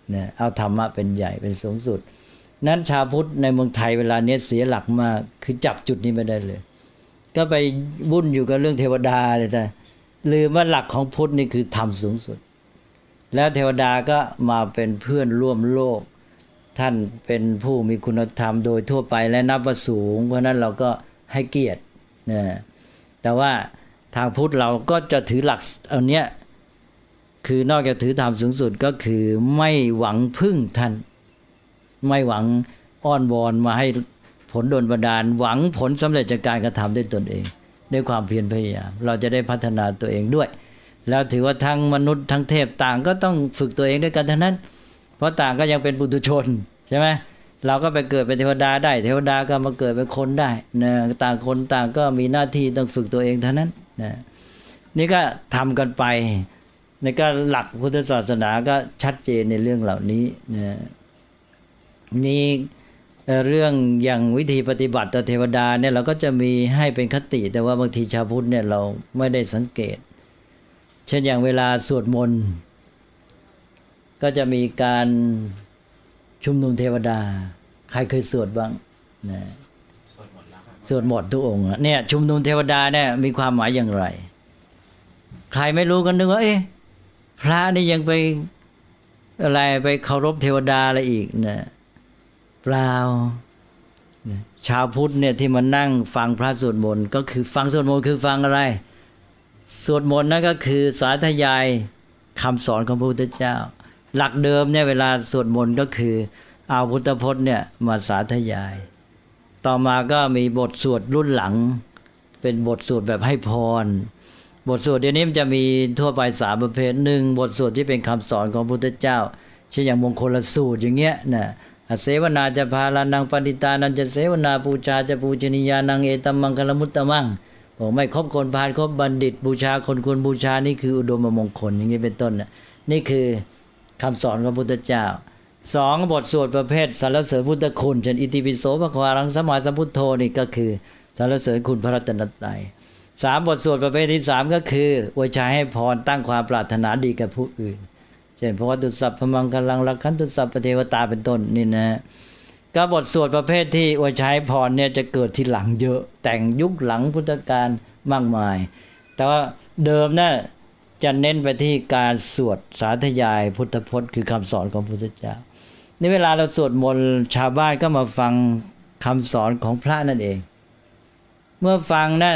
S2: นะเอาธรรมะเป็นใหญ่เป็นสูงสุดนั้นชาวพุทธในเมืองไทยเวลานี้เสียหลักมากคือจับจุดนี้ไม่ได้เลยก็ไปวุ่นอยู่กับเรื่องเทวดาเลยแต่ลืมว่าหลักของพุทธนี่คือธรรมสูงสุดแล้วเทวดาก็มาเป็นเพื่อนร่วมโลกท่านเป็นผู้มีคุณธรรมโดยทั่วไปและนับว่าสูงเพราะนั้นเราก็ให้เกียรตินะแต่ว่าทางพุทธเราก็จะถือหลักอันเนี้ยคือนอกจากถือธรรมสูงสุดก็คือไม่หวังพึ่งท่านไม่หวังอ้อนวอนมาให้ผลโดนบันดาลหวังผลสำเร็จจากการกระทำด้วยตนเองด้วยความเพียรพยายามเราจะได้พัฒนาตัวเองด้วยแล้วถือว่าทั้งมนุษย์ทั้งเทพต่างก็ต้องฝึกตัวเองด้วยกันทั้งนั้นเพราะต่างก็ยังเป็นปุถุชนใช่ไหมเราก็ไปเกิดเป็นเทวดาได้เทวดาก็มาเกิดเป็นคนได้นะต่างคนต่างก็มีหน้าที่ต้องฝึกตัวเองเท่านั้นนะนี่ก็ทำกันไปในก็หลักพุทธศาสนาก็ชัดเจนในเรื่องเหล่านี้นะนี่เรื่องอย่างวิธีปฏิบัติต่อเทวดาเนี่ยเราก็จะมีให้เป็นคติแต่ว่าบางทีชาวพุทธเนี่ยเราไม่ได้สังเกตเช่นอย่างเวลาสวดมนต์ก็จะมีการชุมนุมเทวดาใครเคยสวดบ้างนะสวดหมดทุกองค์เนี่ยชุมนุมเทวดาเนี่ยมีความหมายอย่างไรใครไม่รู้กันนึกว่าพระนี่ยังไปอะไรไปเคารพเทวดาอะไรอีกนะเปล่าชาวพุทธเนี่ยที่มานั่งฟังพระสวดมนต์ก็คือฟังสวดมนต์คือฟังอะไรสวดมนต์นั่นก็คือสาธยายคำสอนของพระพุทธเจ้าหลักเดิมเนี่ยเวลาสวดมนต์ก็คือเอาพุทธพจน์เนี่ยมาสาธยายต่อมาก็มีบทสวดรุ่นหลังเป็นบทสวดแบบให้พรบทสวดเดี๋ยวนี้มันจะมีทั่วไป3ประเภท1บทสวดที่เป็นคำสอนของพระพุทธเจ้าเช่นอย่างมงคลสูตรอย่างเงี้ยนะเสวนาจะพาลานังปณิตานันจะเสวนาปูชาจะปูชนียานังเอตัมมังคลมุตตมังบอกไม่ครบคนพาลครบบัณฑิตบูชาคนควรบูชานี่คืออุดมมงคลอย่างนี้เป็นต้นนี่คือคำสอนของพระพุทธเจ้า2บทสวดประเภทสรรเสริญพุทธคุณเช่นอิติปิโสภควารังสัมมาสัมพุทโธนี่ก็คือสรรเสริญคุณพระรัตนตรัย3บทสวดประเภทที่3ก็คืออวยชัยให้พรตั้งความปรารถนาดีกับผู้อื่นเช่นพระวัตถุสัพพมังคลังรักขันตุสัพพเทวตาเป็นต้นนี่นะก็บทสวดประเภทที่อวยชัยพรเนี่ยจะเกิดทีหลังเยอะแต่งยุคหลังพุทธกาลมากมายแต่ว่าเดิมน่ะจะเน้นไปที่การสวดสาธยายพุทธพจน์คือคำสอนของพระพุทธเจ้าในเวลาเราสวดมนต์ชาวบ้านก็มาฟังคำสอนของพระนั่นเองเมื่อฟังนั่น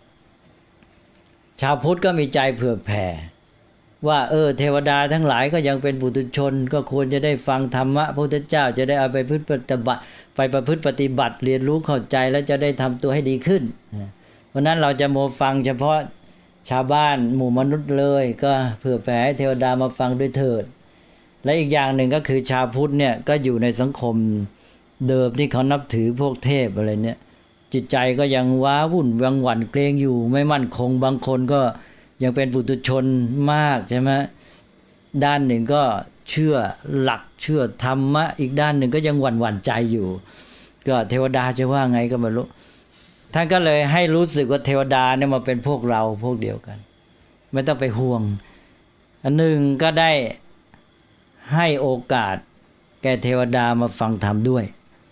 S2: ชาวพุทธก็มีใจเผื่อแผ่ว่าเทวดาทั้งหลายก็ยังเป็นปุถุชนก็ควรจะได้ฟังธรรมะพระพุทธเจ้าจะได้เอาไปประพฤติปฏิบัติเรียนรู้เข้าใจแล้วจะได้ทำตัวให้ดีขึ้นเพราะนั้นเราจะโมฟังเฉพาะชาวบ้านหมู่มนุษย์เลยก็เผื่อแผ่ให้เทวดามาฟังด้วยเถิดและอีกอย่างหนึ่งก็คือชาวพุทธเนี่ยก็อยู่ในสังคมเดิมที่เขานับถือพวกเทพอะไรเนี่ยจิตใจก็ยังว้าวุ่นวังหวั่นเกรงอยู่ไม่มั่นคงบางคนก็ยังเป็นปุถุชนมากใช่ไหมด้านหนึ่งก็เชื่อหลักเชื่อธรรมะอีกด้านหนึ่งก็ยังหวั่นใจอยู่ก็เทวดาจะว่าไงก็ไม่รู้ท่านก็เลยให้รู้สึกว่าเทวดาเนี่ยมาเป็นพวกเราพวกเดียวกันไม่ต้องไปห่วงอันหนึ่งก็ได้ให้โอกาสแก่เทวดามาฟังธรรมด้วย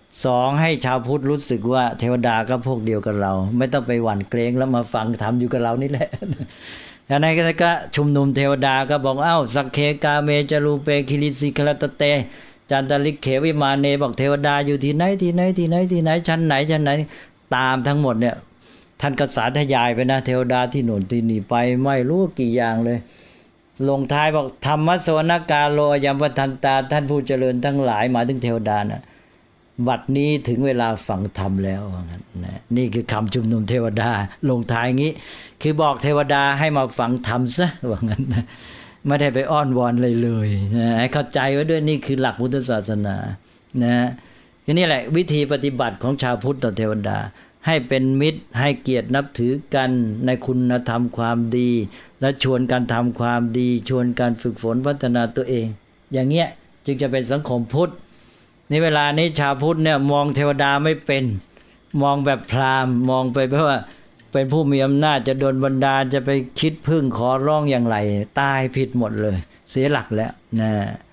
S2: 2ให้ชาวพุทธรู้สึกว่าเทวดาก็พวกเดียวกับเราไม่ต้องไปหวั่นเกรงแล้วมาฟังธรรมอยู่กับเรานี่แหละอันนั้นก็ชุมนุมเทวดาก็บอกสักเคกาเมจรูเปคิริสิคลตเตจันตลิกเขวิมาเนบอกเทวดาอยู่ที่ไหนชั้นไหนตามทั้งหมดเนี่ยท่านก็สาธยายไปนะเทวดาที่โน่นที่นี่ไปไม่รู้กี่อย่างเลยลงท้ายบอกธรรมสวนกาโลยัมปทันตาท่านผู้เจริญทั้งหลายหมายถึงเทวดานะบัดนี้ถึงเวลาฟังธรรมแล้วว่างั้นนะนี่คือคำชุมนุมเทวดาลงท้ายงี้คือบอกเทวดาให้มาฟังธรรมซะว่างั้นนะไม่ได้ไปอ้อนวอนเลยนะให้เข้าใจไว้ด้วยนี่คือหลักพุทธศาสนานะนี่แหละวิธีปฏิบัติของชาวพุทธต่อเทวดาให้เป็นมิตรให้เกียรตินับถือกันในคุณธรรมความดีและชวนกันทำความดีชวนกันฝึกฝนพัฒนาตัวเองอย่างเงี้ยจึงจะเป็นสังคมพุทธในเวลานี้ชาวพุทธเนี่ยมองเทวดาไม่เป็นมองแบบพราหมณ์มองไปเพราะว่าเป็นผู้มีอำนาจจะโดนบันดาลจะไปคิดพึ่งขอร้องอย่างไรตายผิดหมดเลยเสียหลักแล้วนะ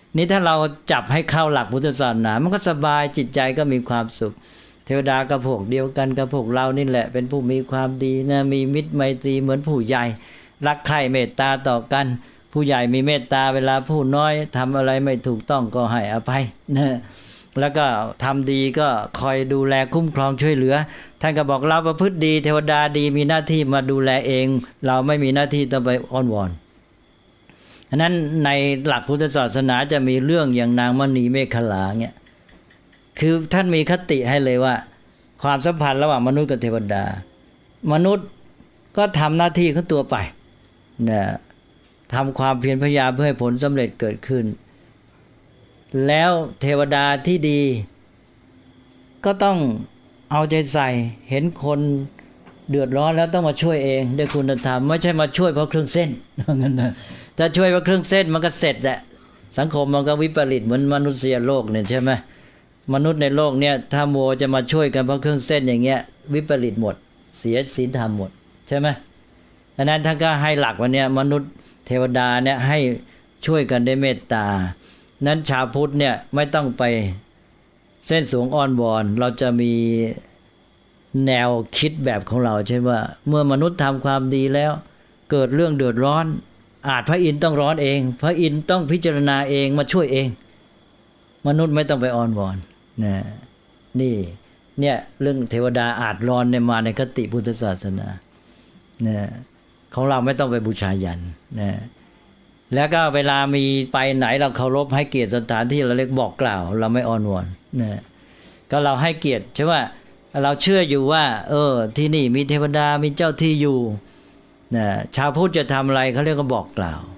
S2: นี่ถ้าเราจับให้เข้าหลักพุทธศาสนามันก็สบายจิตใจก็มีความสุขเทวดาก็พวกเดียวกันกับพวกเรานี่แหละเป็นผู้มีความดีนะมีมิตรไมตรีเหมือนผู้ใหญ่รักใคร่เมตตาต่อกันผู้ใหญ่มีเมตตาเวลาผู้น้อยทำอะไรไม่ถูกต้องก็ให้อภัยนะแล้วก็ทำดีก็คอยดูแลคุ้มครองช่วยเหลือท่านก็บอกเราประพฤติดีเทวดาดีมีหน้าที่มาดูแลเองเราไม่มีหน้าที่ต้องไปอ้อนวอนฉะนั้นในหลักพุทธศาสนาจะมีเรื่องอย่างนางมณีเมขลาเนี่ยคือท่านมีคติให้เลยว่าความสัมพันธ์ระหว่างมนุษย์กับเทวดามนุษย์ก็ทำหน้าที่ของตัวไปนะทำความเพียรพยายามเพื่อให้ผลสำเร็จเกิดขึ้นแล้วเทวดาที่ดีก็ต้องเอาใจใส่เห็นคนเดือดร้อนแล้วต้องมาช่วยเองด้วยคุณธรรมไม่ใช่มาช่วยเพราะเครื่องเส้นงั้นนะถ้าช่วยเพราะเครื่องเส้นมันก็เสร็จแหละสังคมมันก็วิปริตเหมือนมนุษยโลกเนี่ยใช่ไหมมนุษย์ในโลกเนี่ยถ้ามัวจะมาช่วยกันเพราะเครื่องเส้นอย่างเงี้ยวิปริตหมดเสียศีลธรรมหมดใช่ไหมดังนั้นท่านก็ให้หลักวันนี้มนุษย์เทวดาเนี่ยให้ช่วยกันด้วยเมตตานั้นชาวพุทธเนี่ยไม่ต้องไปเส้นสูงอ้อนวอนเราจะมีแนวคิดแบบของเราใช่ว่าเมื่อมนุษย์ทำความดีแล้วเกิดเรื่องเดือดร้อนอาจพระอินทร์ต้องร้อนเองพระอินทร์ต้องพิจารณาเองมาช่วยเองมนุษย์ไม่ต้องไปอ้อนวอนนะนี่เนี่ยเรื่องเทวดาอาจร้อนเนี่ยมาในคติพุทธศาสนานะของเราไม่ต้องไปบูชายัญนะแล้วก็เวลามีไปไหนเราเคารพให้เกียรติสถานที่เราเรียกบอกกล่าวเราไม่อ้อนวอนนะก็เราให้เกียรติใช่ว่าเราเชื่ออยู่ว่าที่นี่มีเทวดามีเจ้าที่อยู่นะชาวพุทธจะทำอะไรเขาเรียกว่าบอกกล่าว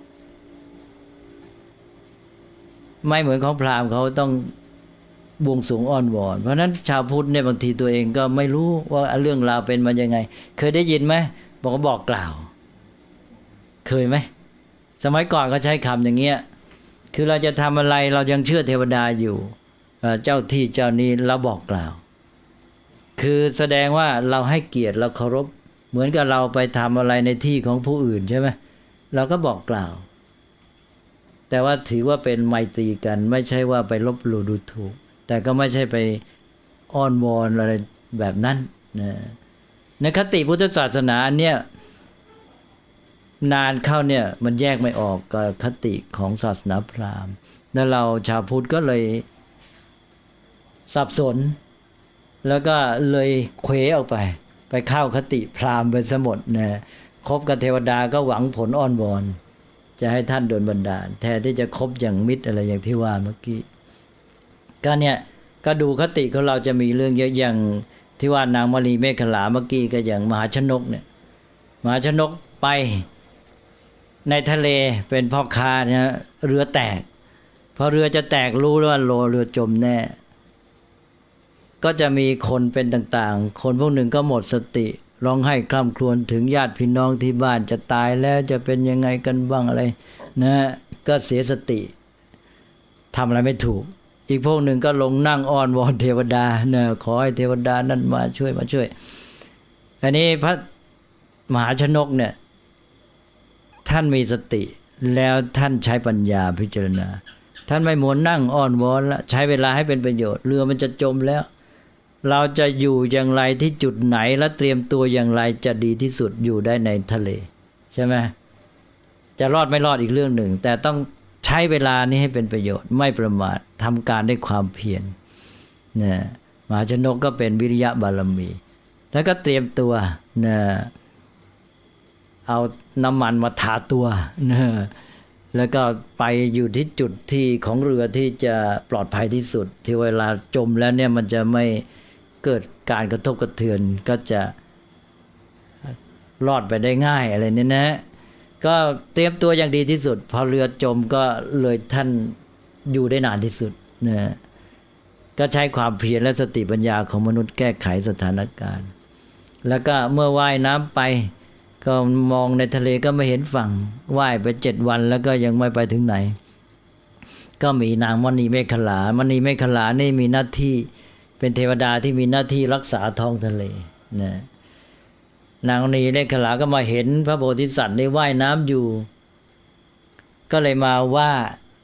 S2: ไม่เหมือนของพราหมณ์เขาต้องบวงสรวงอ้อนวอนเพราะนั้นชาวพุทธเนี่ยบางทีตัวเองก็ไม่รู้ว่าเรื่องราวเป็นมายังไงเคยได้ยินไหมบอกว่าบอกกล่าวเคยไหมสมัยก่อนเขาใช้คำอย่างเงี้ยคือเราจะทำอะไรเรายังเชื่อเทวดาอยู่เจ้าที่เจ้านี้เราบอกกล่าวคือแสดงว่าเราให้เกียรติเราเคารพเหมือนกับเราไปทำอะไรในที่ของผู้อื่นใช่ไหมเราก็บอกกล่าวแต่ว่าถือว่าเป็นไมตรีกันไม่ใช่ว่าไปลบหลู่ดูถูกแต่ก็ไม่ใช่ไปอ้อนวอนอะไรแบบนั้นนะในคติพุทธศาสนาเนี่ยนานเข้าเนี่ยมันแยกไม่ออกกับคติของศาสนาพราหมณ์แล้วเราชาวพุทธก็เลยสับสนแล้วก็เลยเขวออกไปเข้าคติพราหมณ์ไปซะหมดนะคบกับเทวดาก็หวังผลอ้อนวอนจะให้ท่านโดนบันดาลแทนที่จะคบอย่างมิตรอะไรอย่างที่ว่าเมื่อกี้ก็เนี่ยก็ดูคติของเราจะมีเรื่องเยอะอย่างที่ว่านางมณีเมขลาเมื่อกี้ก็อย่างมหาชนกเนี่ยมหาชนกไปในทะเลเป็นพ่อค้าเนี่ยเรือแตกพอเรือจะแตกรู้ว่าเรือจมแน่ก็จะมีคนเป็นต่างๆคนพวกหนึ่งก็หมดสติร้องไห้คร่ำครวญถึงญาติพี่น้องที่บ้านจะตายแล้วจะเป็นยังไงกันบ้างอะไรนะก็เสียสติทำอะไรไม่ถูกอีกพวกหนึ่งก็ลงนั่งอ้อนวอนเทวดานะขอให้เทวดานั้นมาช่วยอันนี้พระมหาชนกเนี่ยท่านมีสติแล้วท่านใช้ปัญญาพิจารณาท่านไม่มัวนั่งอ้อนวอนแล้วใช้เวลาให้เป็นประโยชน์เรือมันจะจมแล้วเราจะอยู่อย่างไรที่จุดไหนและเตรียมตัวอย่างไรจะดีที่สุดอยู่ได้ในทะเลใช่ไหมจะรอดไม่รอดอีกเรื่องหนึ่งแต่ต้องใช้เวลานี้ให้เป็นประโยชน์ไม่ประมาททำการด้วยความเพียรนะมหาชนกก็เป็นวิริยะบารมีแล้วก็เตรียมตัวนะเอาน้ำมันมาทาตัวนะแล้วก็ไปอยู่ที่จุดที่ของเรือที่จะปลอดภัยที่สุดที่เวลาจมแล้วเนี่ยมันจะไม่เกิดการกระทบกระเทือนก็จะรอดไปได้ง่ายอะไรเนี่ยนะก็เตรียมตัวอย่างดีที่สุดพอเรือจมก็เลยท่านอยู่ได้นานที่สุดนะก็ใช้ความเพียรและสติปัญญาของมนุษย์แก้ไขสถานการณ์แล้วก็เมื่อว่ายน้ำไปก็มองในทะเลก็ไม่เห็นฝั่งว่ายไป7 วันแล้วก็ยังไม่ไปถึงไหนก็มีนางมณีเมขลนี่มีหน้าที่เป็นเทวดาที่มีหน้าที่รักษาท้องทะเลนะนางมณีเมขลาก็มาเห็นพระโพธิสัตว์ได้ว่ายน้ำอยู่ก็เลยมาว่า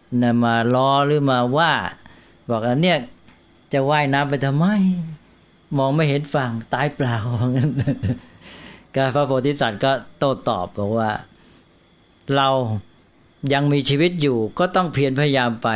S2: นะมาล้อหรือมาว่าบอกอันเนี้ยจะว่ายน้ำไปทำไมมองไม่เห็นฝั่งตายเปล่างั้นก็พระโพธิสัตว์ก็โต้ตอบบอกว่าเรายังมีชีวิตอยู่ก็ต้องเพียรพยายามไป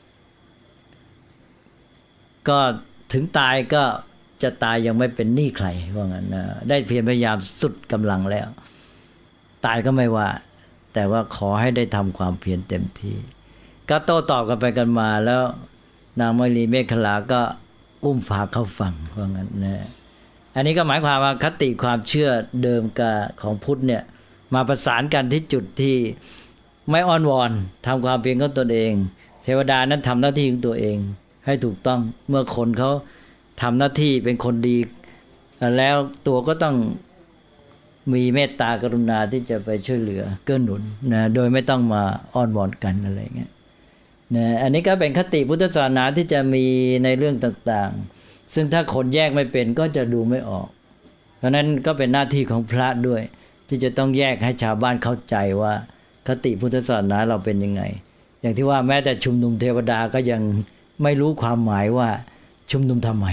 S2: ก็ถึงตายก็จะตายยังไม่เป็นหนี้ใครว่างั้นนะได้เพียรพยายามสุดกำลังแล้วตายก็ไม่ว่าแต่ว่าขอให้ได้ทำความเพียรเต็มที่ก็โต้ตอบกันไปกันมาแล้วนางมลีเมขลาก็อุ้มฝากเข้าฝั่งว่างั้นนะอันนี้ก็หมายความว่าคติความเชื่อเดิมกับของพุทธเนี่ยมาประสานกันที่จุดที่ไม่อ้อนวอนทำความเพียรของตนเองเทวดานั้นทำหน้าที่ของตัวเองให้ถูกต้องเมื่อคนเขาทำหน้าที่เป็นคนดีแล้วตัวก็ต้องมีเมตตากรุณาที่จะไปช่วยเหลือเกื้อหนุนนะโดยไม่ต้องมาอ้อนวอนกันอะไรเงี้ยนะอันนี้ก็เป็นคติพุทธศาสนาที่จะมีในเรื่องต่างๆซึ่งถ้าคนแยกไม่เป็นก็จะดูไม่ออกเพราะนั้นก็เป็นหน้าที่ของพระด้วยที่จะต้องแยกให้ชาวบ้านเข้าใจว่าคติพุทธศาสนาเราเป็นยังไงอย่างที่ว่าแม้แต่ชุมนุมเทวดาก็ยังไม่รู้ความหมายว่าชุมนุมทำไม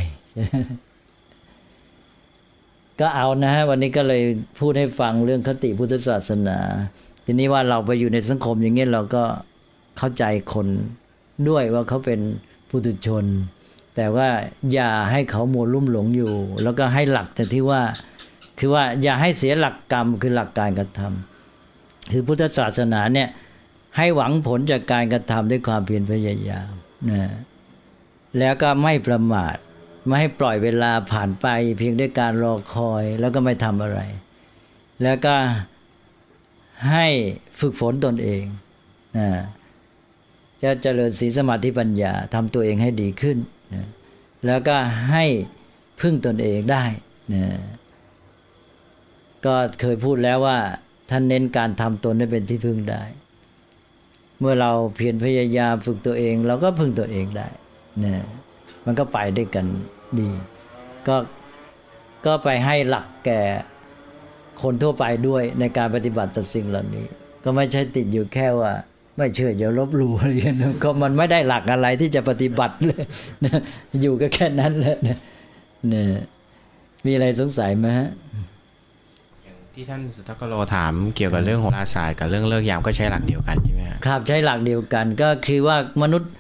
S2: ก็เอานะฮะวันนี้ก็เลยพูดให้ฟังเรื่องคติพุทธศาสนาทีนี้ว่าเราไปอยู่ในสังคมอย่างเงี้ยเราก็เข้าใจคนด้วยว่าเขาเป็นปุถุชนแต่ว่าอย่าให้เขามัวลุ่มหลงอยู่แล้วก็ให้หลักแต่ที่ว่าคือว่าอย่าให้เสียหลักกรรมคือหลักการกระทำคือพุทธศาสนาเนี่ยให้หวังผลจากการกระทำด้วยความเพียรพยายามนะแล้วก็ไม่ประมาทไม่ให้ปล่อยเวลาผ่านไปเพียงด้วยการรอคอยแล้วก็ไม่ทำอะไรแล้วก็ให้ฝึกฝนตนเองนะจะเจริญศีลสมาธิปัญญาทำตัวเองให้ดีขึ้นนะแล้วก็ให้พึ่งตนเองได้นะก็เคยพูดแล้วว่าท่านเน้นการทำตนให้เป็นที่พึ่งได้เมื่อเราเพียรพยายามฝึกตัวเองเราก็พึ่งตัวเองได้นะมันก็ไปด้วยกันดีก็ไปให้หลักแก่คนทั่วไปด้วยในการปฏิบัติต่อสิ่งเหล่านี้ก็ไม่ใช่ติดอยู่แค่ว่าไม่เชื่ออย่าลบหลู่อะไรอย่างนั้นก็มันไม่ได้หลักอะไรที่จะปฏิบัติเลยนะอยู่ก็แค่นั้นแหละนะมีอะไรสงสัยไหมฮะ
S4: อย่างที่ท่านสุทธกโลถามเกี่ยวกับเรื่องโหราศาสตร์กับเรื่องเลิกยามก็ใช้หลักเดียวกันใช่ไหม
S2: ครับใช้หลักเดียวกันก็คือว่ามนุษย์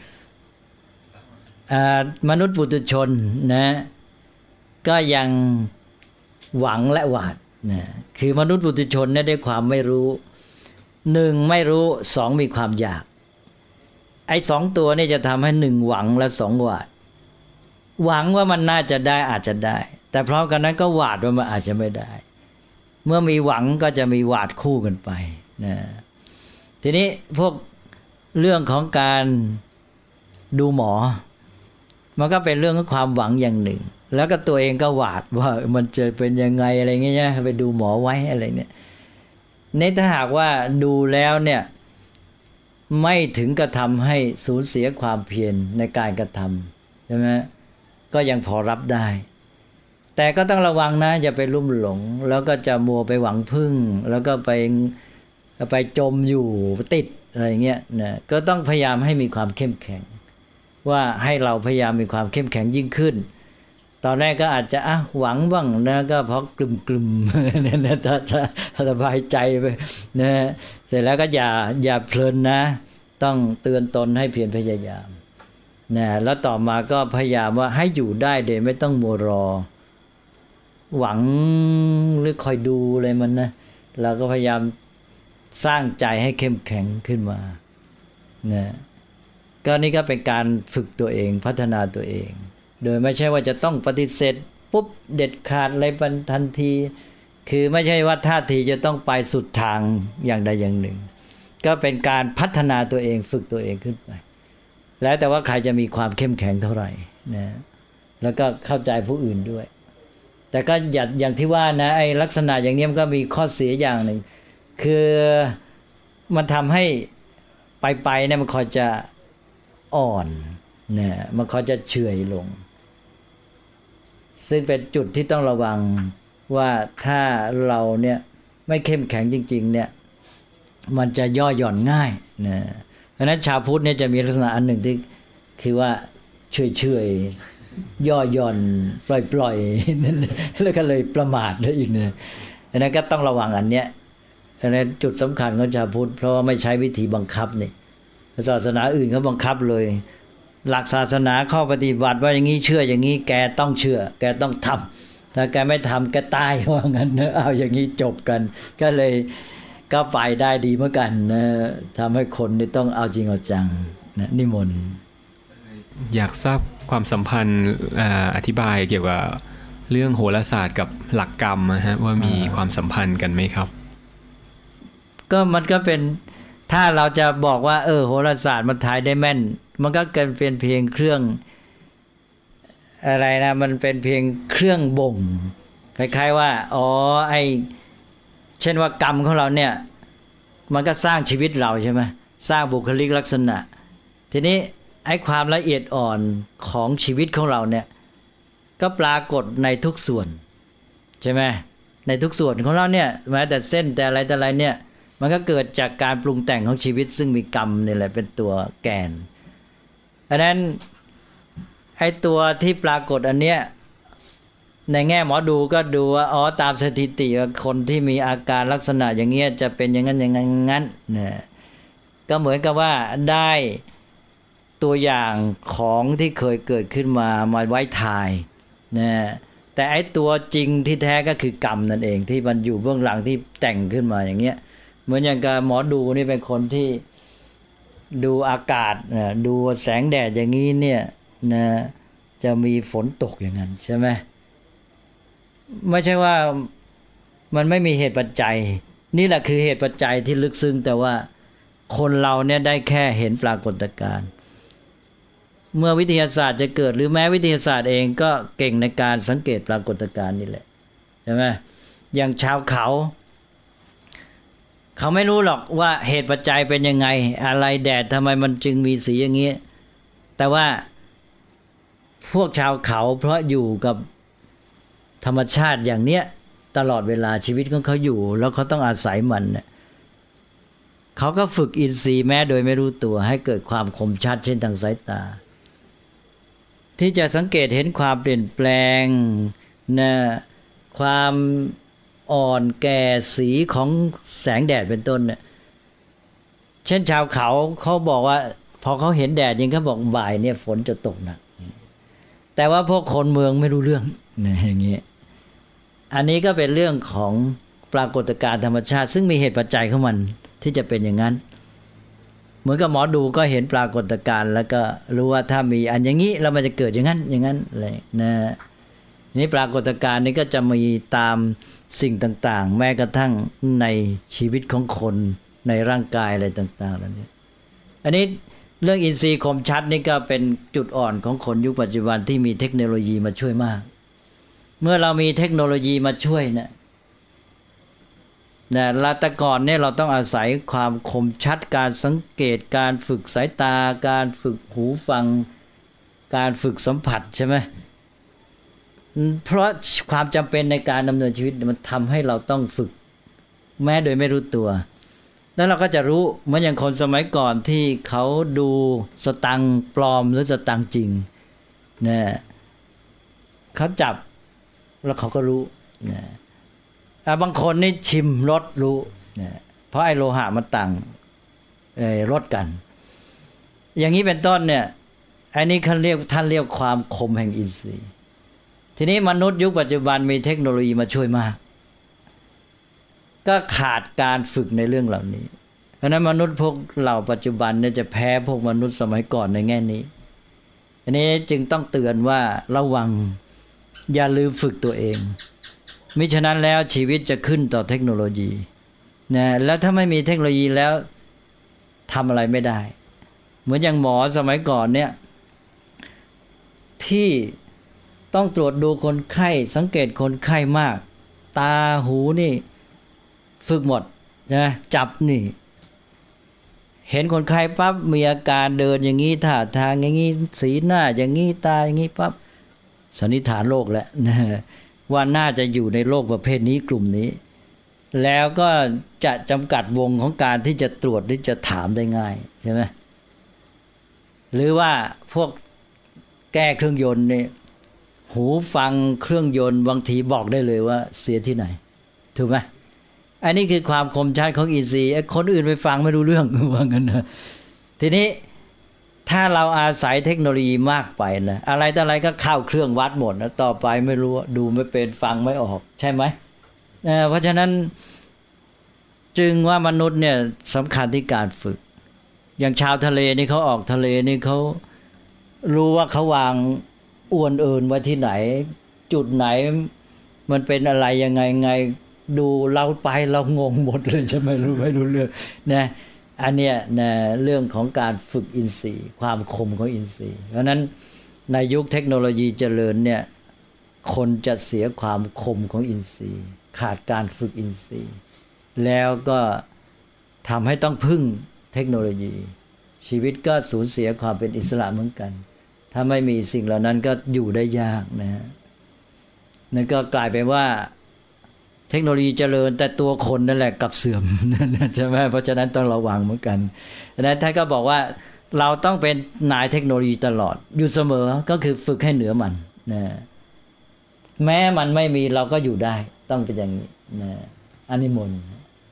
S2: ปุถุชนนะก็ยังหวังและหวาดนะคือมนุษย์ปุถุชนเนี่ยด้วยความไม่รู้หนึ่งไม่รู้สองมีความอยากไอ้สองตัวนี่จะทำให้หนึ่งหวังและสองหวาดหวังว่ามันน่าจะได้อาจจะได้แต่พร้อมกันนั้นก็หวาดว่ามันอาจจะไม่ได้เมื่อมีหวังก็จะมีหวาดคู่กันไปนะทีนี้พวกเรื่องของการดูหมอมันก็เป็นเรื่องของความหวังอย่างหนึ่งแล้วก็ตัวเองก็หวาดว่ามันจะเป็นยังไงอะไรเงี้ยไปดูหมอไว้อะไรเนี่ยในถ้าหากว่าดูแล้วเนี่ยไม่ถึงกระทำให้สูญเสียความเพียรในการกระทำใช่ไหมก็ยังพอรับได้แต่ก็ต้องระวังนะอย่าไปลุ่มหลงแล้วก็จะมัวไปหวังพึ่งแล้วก็ไปจมอยู่ติดอะไรเงี้ยนะก็ต้องพยายามให้มีความเข้มแข็งว่าให้เราพยายามมีความเข้มแข็งยิ่งขึ้นตอนแรกก็อาจจะหวังบ้างนะก็เพราะกลุ่มๆเนี่ยนะถ้าสบายใจไปนะเสร็จแล้วก็อย่าเพลินนะต้องเตือนตนให้เพียรพยายามนะแล้วต่อมาก็พยายามว่าให้อยู่ได้โดยไม่ต้องมัวรอหวังหรือคอยดูอะไรมันนะเราก็พยายามสร้างใจให้เข้มแข็งขึ้นมานะก็นี่ก็เป็นการฝึกตัวเองพัฒนาตัวเองโดยไม่ใช่ว่าจะต้องปฏิเสธปุ๊บเด็ดขาดอะไรทันทีคือไม่ใช่ว่าท่าทีจะต้องไปสุดทางอย่างใดอย่างหนึ่งก็เป็นการพัฒนาตัวเองฝึกตัวเองขึ้นไปแล้วแต่ว่าใครจะมีความเข้มแข็งเท่าไหร่นะแล้วก็เข้าใจผู้อื่นด้วยแต่ก็อย่างที่ว่านะไอ้ลักษณะอย่างนี้มันก็มีข้อเสียอย่างหนึ่งคือมันทำให้ไปเนี่ยมันคอยจะอ่อนเนี่ยมันคอยจะเฉื่อยลงซึ่งเป็นจุดที่ต้องระวังว่าถ้าเราเนี่ยไม่เข้มแข็งจริงๆเนี่ยมันจะย่อหย่อนง่ายนะเพราะฉะนั้นชาวพุทธเนี่ยจะมีลักษณะอันหนึ่งที่คือว่าเฉยๆย่อหย่อนปล่อยๆนั่นแล้วก็เลยประมาทได้อีกเนี่ยอันนั้นก็ต้องระวังอันเนี้ยอันนั้นจุดสำคัญของชาวพุทธเพราะว่าไม่ใช้วิธีบังคับนี่ศาสนาอื่นเขาบังคับเลยหลักศาสนาข้อปฏิบัติว่าอย่างนี้เชื่ออย่างนี้แกต้องเชื่อแกต้องทำถ้าแกไม่ทำแกตายว่างั้นนะเอาอย่างนี้จบกันก็เลยก็ไปได้ดีเหมือนกันนะทำให้คนนี่ต้องเอาจริงเอาจังนะนิมนต์
S1: อยากทราบความสัมพันธ์อธิบายเกี่ยวกับเรื่องโหราศาสตร์กับหลักกรรมนะฮะว่ามีความสัมพันธ์กันไหมครับ
S2: ก็มันก็เป็นถ้าเราจะบอกว่าโหราศาสตร์มันทายได้แม่นมันก็เป็นเพียงเครื่องอะไรนะมันเป็นเพียงเครื่องบ่งคล้ายๆว่าเช่นว่ากรรมของเราเนี่ยมันก็สร้างชีวิตเราใช่ไหมสร้างบุคลิกลักษณะทีนี้ไอ้ความละเอียดอ่อนของชีวิตของเราเนี่ยก็ปรากฏในทุกส่วนใช่ไหมในทุกส่วนของเราเนี่ยแม้แต่เส้นแต่อะไรเนี่ยมันก็เกิดจากการปรุงแต่งของชีวิตซึ่งมีกรรมนี่แหละเป็นตัวแกนอันนั้นไอ้ตัวที่ปรากฏอันเนี้ยในแง่หมอดูก็ดูว่าตามสถิติว่าคนที่มีอาการลักษณะอย่างเงี้ยจะเป็นอย่างนั้นอย่างนั้นเนี่ยก็เหมือนกับว่าได้ตัวอย่างของที่เคยเกิดขึ้นมาไว้ทายนะแต่ไอ้ตัวจริงที่แท้ก็คือกรรมนั่นเองที่มันอยู่เบื้องหลังที่แต่งขึ้นมาอย่างเงี้ยเหมือนอย่างกับหมอดูนี่เป็นคนที่ดูอากาศดูแสงแดดอย่างนี้เนี่ยนะจะมีฝนตกอย่างนั้นใช่ไหมไม่ใช่ว่ามันไม่มีเหตุปัจจัยนี่แหละคือเหตุปัจจัยที่ลึกซึ้งแต่ว่าคนเราเนี่ยได้แค่เห็นปรากฏการณ์เมื่อวิทยาศาสตร์จะเกิดหรือแม้วิทยาศาสตร์เองก็เก่งในการสังเกตปรากฏการณ์นี่แหละใช่ไหมอย่างชาวเขาไม่รู้หรอกว่าเหตุปัจจัยเป็นยังไงอะไรแดดทำไมมันจึงมีสีอย่างนี้แต่ว่าพวกชาวเขาเพราะอยู่กับธรรมชาติอย่างเนี้ยตลอดเวลาชีวิตของเขาอยู่แล้วเขาต้องอาศัยมันเนี่ยเขาก็ฝึกอินทรีย์แม้โดยไม่รู้ตัวให้เกิดความคมชัดเช่นทางสายตาที่จะสังเกตเห็นความเปลี่ยนแปลงนะความอ่อนแก่สีของแสงแดดเป็นต้นเนี่ยเช่นชาวเขาบอกว่าพอเขาเห็นแดดยังเขาบอกบ่ายเนี่ยฝนจะตกหนักแต่ว่าพวกคนเมืองไม่รู้เรื่องนะอย่างนี้อันนี้ก็เป็นเรื่องของปรากฏการณ์ธรรมชาติซึ่งมีเหตุปัจจัยของมันที่จะเป็นอย่างนั้นเหมือนกับหมอดูก็เห็นปรากฏการณ์แล้วก็รู้ว่าถ้ามีอันอย่างนี้แล้วมันจะเกิดอย่างนั้นอะไรนะนี่ปรากฏการณ์นี้ก็จะมีตามสิ่งต่างๆแม้กระทั่งในชีวิตของคนในร่างกายอะไรต่างๆแล้วนี่อันนี้เรื่องอินทรีย์คมชัดนี่ก็เป็นจุดอ่อนของคนยุคปัจจุบันที่มีเทคโนโลยีมาช่วยมากเมื่อเรามีเทคโนโลยีมาช่วยนะแต่ก่อนเนี่ยเราต้องอาศัยความคมชัดการสังเกตการฝึกสายตาการฝึกหูฟังการฝึกสัมผัสใช่ไหมเพราะความจำเป็นในการดำเนินชีวิตมันทำให้เราต้องฝึกแม้โดยไม่รู้ตัวแล้วเราก็จะรู้เหมือนอย่างคนสมัยก่อนที่เขาดูสตังค์ปลอมหรือสตังค์จริงเนี่ยเขาจับแล้วเขาก็รู้เนี่ยบางคนนี่ชิมรสรู้เนี่ยเพราะไอ้โลหะมันต่างรสกันอย่างนี้เป็นต้นเนี่ยอันนี้ท่านเรียกความคมแห่งอินทรีย์ทีนี้มนุษย์ยุคปัจจุบันมีเทคโนโลยีมาช่วยมากก็ขาดการฝึกในเรื่องเหล่านี้เพราะนั้นมนุษย์พวกเหล่าปัจจุบันเนี่ยจะแพ้พวกมนุษย์สมัยก่อนในแง่นี้อันนี้จึงต้องเตือนว่าระวังอย่าลืมฝึกตัวเองมิฉะนั้นแล้วชีวิตจะขึ้นต่อเทคโนโลยีนะแล้วถ้าไม่มีเทคโนโลยีแล้วทำอะไรไม่ได้เหมือนอย่างหมอสมัยก่อนเนี่ยที่ต้องตรวจดูคนไข้สังเกตคนไข้มากตาหูนี่ฝึกหมดนะจับนี่เห็นคนไข้ปั๊บมีอาการเดินอย่างนี้ท่าทางอย่างนี้สีหน้าอย่างนี้ตาอย่างนี้ปั๊บสันนิษฐานโรคแล้วนะว่าน่าจะอยู่ในโรคประเภทนี้กลุ่มนี้แล้วก็จะจำกัดวงของการที่จะตรวจหรือจะถามได้ง่ายใช่ไหมหรือว่าพวกแก้เครื่องยนต์เนี่ยหูฟังเครื่องยนต์บางทีบอกได้เลยว่าเสียที่ไหนถูกไหมอันนี้คือความคมชัดของอินทรีย์คนอื่นไปฟังไม่รู้เรื่องว่างั้นนะทีนี้ถ้าเราอาศัยเทคโนโลยีมากไปนะอะไรต่ออะไรก็เข้าเครื่องวัดหมดนะต่อไปไม่รู้ดูไม่เป็นฟังไม่ออกใช่ไหมเพราะฉะนั้นจึงว่ามนุษย์เนี่ยสำคัญที่การฝึกอย่างชาวทะเลนี่เขาออกทะเลนี่เขารู้ว่าเขาวางอวนเอินไว้ที่ไหนจุดไหนมันเป็นอะไรยังไงดูเราไปเรางงหมดเลยใช่ไหมไม่รู้เรื่องนะอันเนี้ยนะเรื่องของการฝึกอินทรีย์ความคมของอินทรีย์เพราะนั้นในยุคเทคโนโลยีเจริญเนี่ยคนจะเสียความคมของอินทรีย์ขาดการฝึกอินทรีย์แล้วก็ทำให้ต้องพึ่งเทคโนโลยีชีวิตก็สูญเสียความเป็นอิสระเหมือนกันถ้าไม่มีสิ่งเหล่านั้นก็อยู่ได้ยากนะฮะนั่นก็กลายเป็นว่าเทคโนโลยีเจริญแต่ตัวคนนั่นแหละกลับเสื่อมใช่ไหมเพราะฉะนั้นต้องระวังเหมือนกันดังนั้นท่านก็บอกว่าเราต้องเป็นนายเทคโนโลยีตลอดอยู่เสมอก็คือฝึกให้เหนือมันนะแม้มันไม่มีเราก็อยู่ได้ต้องเป็นอย่างนี้นะอานิมนต์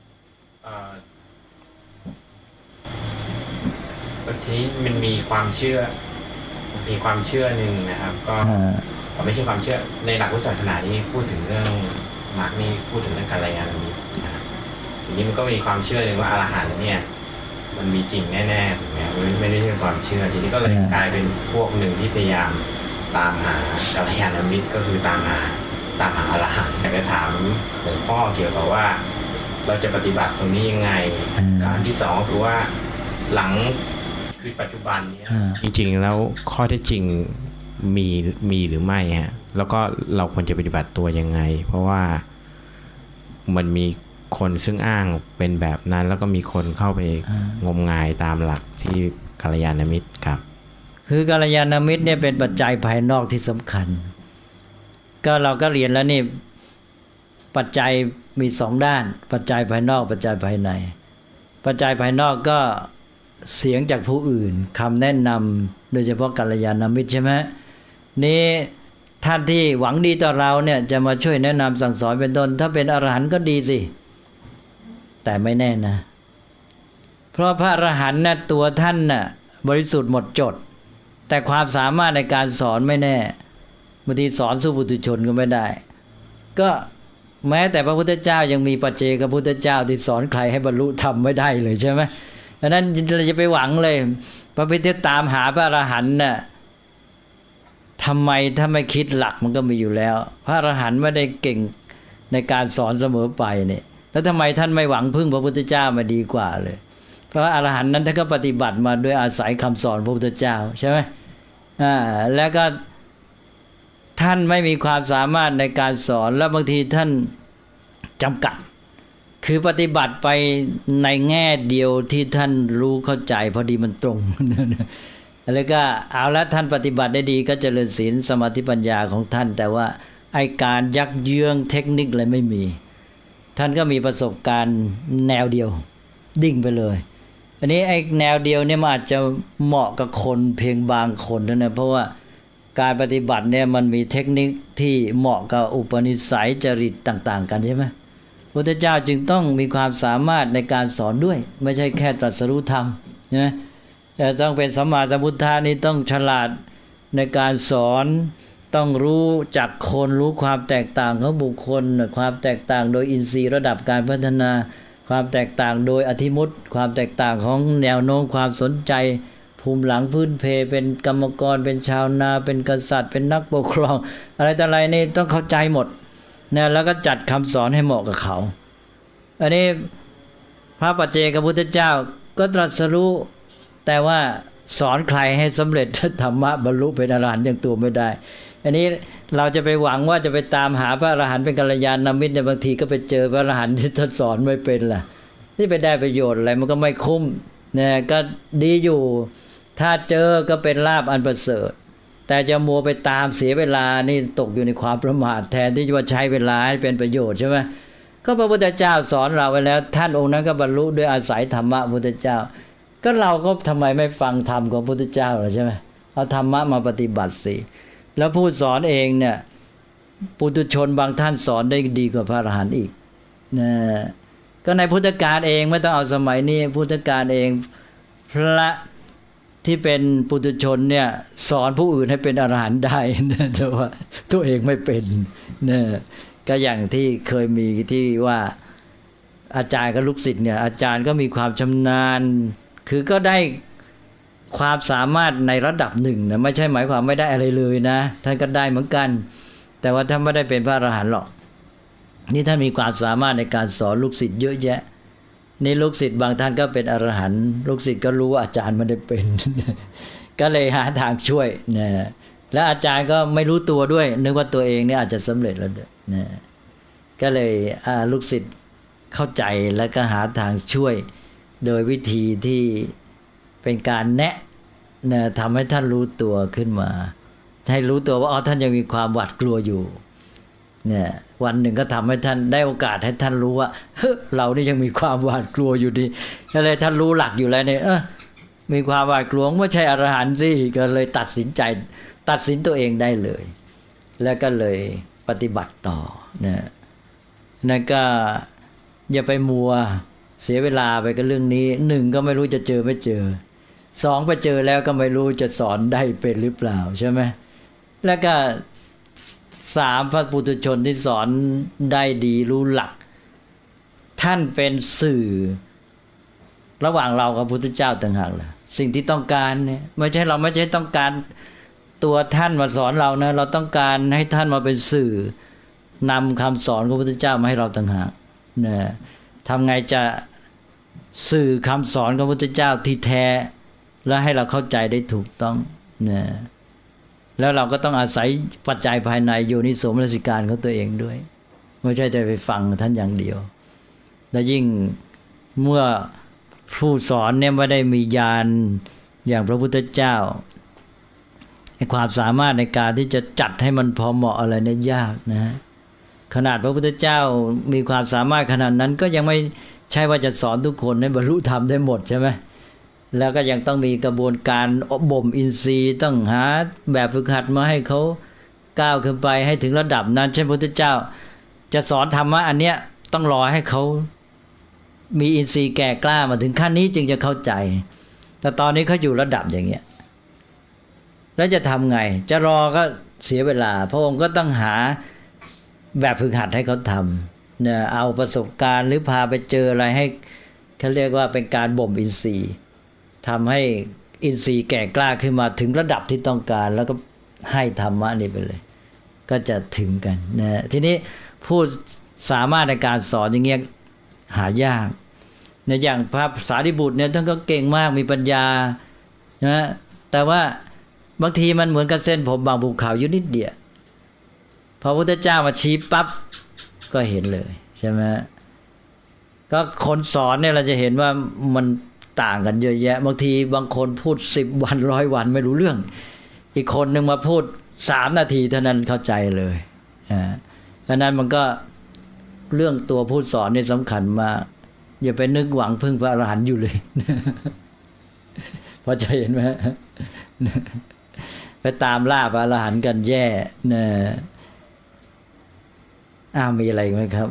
S4: บางทีมันมีความเชื่อหนึ่งนะครับก็ไม่ใช่ความเชื่อในหลักพุทธศาสนานี่พูดถึงเรื่องมรรคนี่พูดถึงเรื่องกัลยาณมิตรนะครับทีนี้มันก็มีความเชื่อหนึ่งว่าอรหันต์เนี่ยมันมีจริงแน่ๆถูกไหมไม่ได้ใช่ความเชื่อทีนี้ก็เลยกลายเป็นพวกหนึ่งที่พยายามตามหากัลยาณมิตรก็คือตามหาอรหันต์อยากจะถามหลวงพ่อเกี่ยวกับว่าเราจะปฏิบัติตรงนี้ยังไงการที่สองคือว่าหลังคือปัจจุบันนี้จริงๆแล้วข้อเท็จจริงมีหรือไม่ฮะแล้วก็เราควรจะปฏิบัติตัวยังไงเพราะว่ามันมีคนซึ่งอ้างเป็นแบบนั้นแล้วก็มีคนเข้าไปงมงายตามหลักที่กัลยาณมิตรครับ
S2: คือกัลยาณมิตรเนี่ยเป็นปัจจัยภายนอกที่สำคัญก็เราก็เรียนแล้วนี่ปัจจัยมีสองด้านปัจจัยภายนอกปัจจัยภายในปัจจัยภายนอกก็เสียงจากผู้อื่นคำแนะนำโดยเฉพาะกัลยาณมิตรใช่ไหมนี่ท่านที่หวังดีต่อเราเนี่ยจะมาช่วยแนะนำสั่งสอนเป็นต้นถ้าเป็นอรหันต์ก็ดีสิแต่ไม่แน่นะเพราะพระอรหันต์น่ะตัวท่านน่ะบริสุทธิ์หมดจดแต่ความสามารถในการสอนไม่แน่บางทีสอนสู้ปุถุชนก็ไม่ได้ก็แม้แต่พระพุทธเจ้ายังมีปัจเจกพุทธเจ้าที่สอนใครให้บรรลุธรรมไม่ได้เลยใช่ไหมดังนั้นเราจะไปหวังเลยพระพุทธตามหาพระอรหันต์น่ะทำไมถ้าไม่คิดหลักมันก็มีอยู่แล้วพระอรหันต์ไม่ได้เก่งในการสอนเสมอไปเนี่ยแล้วทำไมท่านไม่หวังพึ่งพระพุทธเจ้ามาดีกว่าเลยเพราะอรหันต์นั้นท่านก็ปฏิบัติมาด้วยอาศัยคำสอนพระพุทธเจ้าใช่ไหมแล้วก็ท่านไม่มีความสามารถในการสอนแล้วบางทีท่านจำกัดคือปฏิบัติไปในแง่เดียวที่ท่านรู้เข้าใจพอดีมันตรงแล้วก็เอาละท่านปฏิบัติได้ดีก็เจริญศีลสมาธิปัญญาของท่านแต่ว่าไอ้การยักเยื้องเทคนิคอะไรไม่มีท่านก็มีประสบการณ์แนวเดียวดิ่งไปเลยอันนี้ไอ้แนวเดียวเนี่ยมันอาจจะเหมาะกับคนเพียงบางคนเท่านั้นเพราะว่าการปฏิบัติเนี่ยมันมีเทคนิคที่เหมาะกับอุปนิสัยจริตต่างๆกันใช่ไหมพระพุทธเจ้าจึงต้องมีความสามารถในการสอนด้วยไม่ใช่แค่ตรัสรู้ธรรมใช่ไหมแต่ต้องเป็นสัมมาสัมพุทธะนี่ต้องฉลาดในการสอนต้องรู้จักคนรู้ความแตกต่างของบุคคลความแตกต่างโดยอินทรีย์ระดับการพัฒนาความแตกต่างโดยอธิมุตความแตกต่างของแนวโน้มความสนใจภูมิหลังพื้นเพเป็นกรรมกรเป็นชาวนาเป็นกษัตริย์เป็นนักปกครองอะไรต่ออะไรนี่ต้องเข้าใจหมดนะแล้วก็จัดคำสอนให้เหมาะกับเขาอันนี้พระปัจเจกพุทธเจ้าก็ตรัสรู้แต่ว่าสอนใครให้สำเร็จธรรมะบรรลุเป็นอรหันต์อย่างตัวไม่ได้อันนี้เราจะไปหวังว่าจะไปตามหาพระอรหันต์เป็นกัลยาณมิตรในบางทีก็ไปเจอพระอรหันต์ที่ท่านสอนไม่เป็นล่ะที่ไปได้ประโยชน์อะไรมันก็ไม่คุ้มเนี่ยก็ดีอยู่ถ้าเจอก็เป็นลาภอันประเสริฐแต่จะมัวไปตามเสียเวลานี่ตกอยู่ในความประมาทแทนที่จะใช้เวลาให้เป็นประโยชน์ใช่ไหมก็พระพุทธเจ้าสอนเราไว้แล้วท่านองค์นั้นก็บรรลุด้วยอาศัยธรรมะพระพุทธเจ้าก็เราก็ทำไมไม่ฟังธรรมของพระพุทธเจ้าล่ะใช่ไหมเอาธรรมะมาปฏิบัติสิแล้วผู้สอนเองเนี่ยปุถุชนบางท่านสอนได้ดีกว่าพระอรหันต์อีกนะก็ในพุทธกาลเองไม่ต้องเอาสมัยนี้พุทธกาลเองพระที่เป็นปุถุชนเนี่ยสอนผู้อื่นให้เป็นอรหันต์ได้นะแต่ว่าตัวเองไม่เป็นนะก็อย่างที่เคยมีที่ว่าอาจารย์กับลูกศิษย์เนี่ยอาจารย์ก็มีความชำนาญคือก็ได้ความสามารถในระดับหนึ่งนะไม่ใช่หมายความไม่ได้อะไรเลยนะท่านก็ได้เหมือนกันแต่ว่าท่านไม่ได้เป็นพระอรหันต์หรอกนี่ท่านมีความสามารถในการสอนลูกศิษย์เยอะแยะนี่ลูกศิษย์บางท่านก็เป็นอรหันต์ลูกศิษย์ก็รู้ว่าอาจารย์ไม่ได้เป็น ก็เลยหาทางช่วยนะและอาจารย์ก็ไม่รู้ตัวด้วยนึกว่าตัวเองเนี่ยอาจจะสำเร็จแล้วนะก็เลยลูกศิษย์เข้าใจแล้วก็หาทางช่วยโดยวิธีที่เป็นการแนะทำให้ท่านรู้ตัวขึ้นมาให้รู้ตัวว่าท่านยังมีความหวาดกลัวอยู่เนี่ยวันหนึ่งก็ทำให้ท่านได้โอกาสให้ท่านรู้ว่าเรานี่ยังมีความหวาดกลัวอยู่ดีก็เลยท่านรู้หลักอยู่แล้วเนี่ยมีความหวาดกลัวไม่ใช่อรหันต์สิก็เลยตัดสินตัวเองได้เลยแล้วก็เลยปฏิบัติต่อเนี่ยนั่นก็อย่าไปมัวเสียเวลาไปกับเรื่องนี้หนึ่งก็ไม่รู้จะเจอไม่เจอสองไปเจอแล้วก็ไม่รู้จะสอนได้เป็นหรือเปล่าใช่ไหมแล้วก็สามพระปุถุชนที่สอนได้ดีรู้หลักท่านเป็นสื่อระหว่างเรากับพระพุทธเจ้าต่างหากล่ะสิ่งที่ต้องการเนี่ยไม่ใช่เราไม่ใช่ต้องการตัวท่านมาสอนเรานะเราต้องการให้ท่านมาเป็นสื่อนำคำสอนของพระพุทธเจ้ามาให้เราต่างหากนะทำไงจะสื่อคำสอนของพระพุทธเจ้าที่แท้และให้เราเข้าใจได้ถูกต้องนะแล้วเราก็ต้องอาศัยปัจจัยภายในโยนิโสมนสิการของตัวเองด้วยไม่ใช่แต่ไปฟังท่านอย่างเดียวและยิ่งเมื่อผู้สอนเนี่ยไม่ได้มีญาณอย่างพระพุทธเจ้าความสามารถในการที่จะจัดให้มันพอเหมาะอะไรเนี่ยยากนะขนาดพระพุทธเจ้ามีความสามารถขนาดนั้นก็ยังไม่ใช่ว่าจะสอนทุกคนให้บรรลุธรรมได้หมดใช่ไหมแล้วก็ยังต้องมีกระบวนการบ่มอินทรีย์ต้องหาแบบฝึกหัดมาให้เขาก้าวขึ้นไปให้ถึงระดับนั้นเช่นพระพุทธเจ้าจะสอนธรรมะอันเนี้ยต้องรอให้เขามีอินทรีย์แก่กล้ามาถึงขั้นนี้จึงจะเข้าใจแต่ตอนนี้เขาอยู่ระดับอย่างเงี้ยแล้วจะทำไงจะรอก็เสียเวลาพระองค์ก็ต้องหาแบบฝึกหัดให้เขาทำเนี่ยเอาประสบการณ์หรือพาไปเจออะไรให้เขาเรียกว่าเป็นการบ่มอินทรีย์ทำให้อินทรีย์แก่กล้าขึ้นมาถึงระดับที่ต้องการแล้วก็ให้ธรรมะนี่ไปเลยก็จะถึงกันนะทีนี้ผู้สามารถในการสอนอย่างเงี้ยหายากในอย่างพระสารีบุตรเนี่ยท่านก็เก่งมากมีปัญญานะแต่ว่าบางทีมันเหมือนกับเส้นผมบางภูเขาอยู่นิดเดียวพอพระพุทธเจ้ามาชี้ปั๊บก็เห็นเลยใช่ไหมก็คนสอนเนี่ยเราจะเห็นว่ามันต่างกันเยอะแยะบางทีบางคนพูด10 วัน100 วันไม่รู้เรื่องอีกคนนึงมาพูด3 นาทีเท่านั้นเข้าใจเลยดังนั้นมันก็เรื่องตัวผู้สอนนี่สำคัญมากอย่าไปนึกหวังพึ่งพระอรหันต์อยู่เลยพอจะเห็นไหมไปตามล่าพระอรหันต์กันแย่นะมีอะไรไหมครับ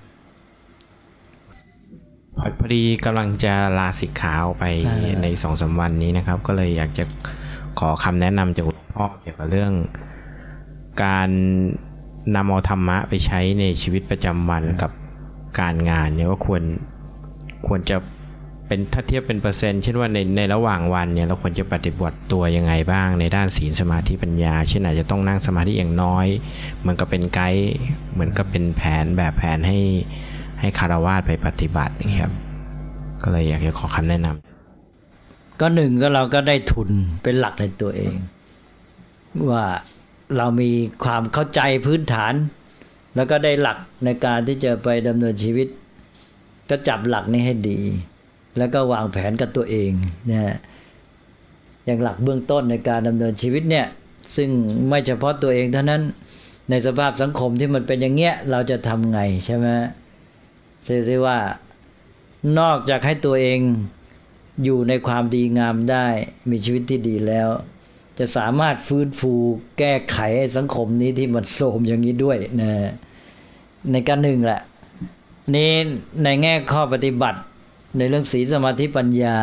S4: พอดีกำลังจะลาสิกขาไปใน 2-3 วันนี้นะครับก็เลยอยากจะขอคำแนะนำจากหลวงพ่อเกี่ยวกับเรื่องการนำเอาธรรมะไปใช้ในชีวิตประจำวันกับการงานเนี่ยว่าควรจะเป็นถ้าเทียบเป็นเปอร์เซ็นต์เช่นว่าในระหว่างวันเนี่ยเราควรจะปฏิบัติตัวยังไงบ้างในด้านศีลสมาธิปัญญาเช่นอาจจะต้องนั่งสมาธิอย่างน้อยเหมือนกับเป็นไกด์เหมือนกับเป็นแผนแบบแผนให้คฤหัสถ์ไปปฏิบัตินะครับก็เลยอยากจะขอคำแนะนำ
S2: ก็หนึ่งก็เราก็ได้ทุนเป็นหลักในตัวเองว่าเรามีความเข้าใจพื้นฐานแล้วก็ได้หลักในการที่จะไปดำเนินชีวิตก็จับหลักนี้ให้ดีแล้วก็วางแผนกับตัวเองนะอย่างหลักเบื้องต้นในการดำเนินชีวิตเนี่ยซึ่งไม่เฉพาะตัวเองเท่านั้นในสภาพสังคมที่มันเป็นอย่างเงี้ยเราจะทำไงใช่ไหมเชื่อสิว่านอกจากให้ตัวเองอยู่ในความดีงามได้มีชีวิตที่ดีแล้วจะสามารถฟื้นฟูแก้ไขสังคมนี้ที่มันโทรมอย่างนี้ด้วยนะในการหนึ่งแหละนี้ในแง่ข้อปฏิบัติในเรื่องศีลสมาธิปัญญา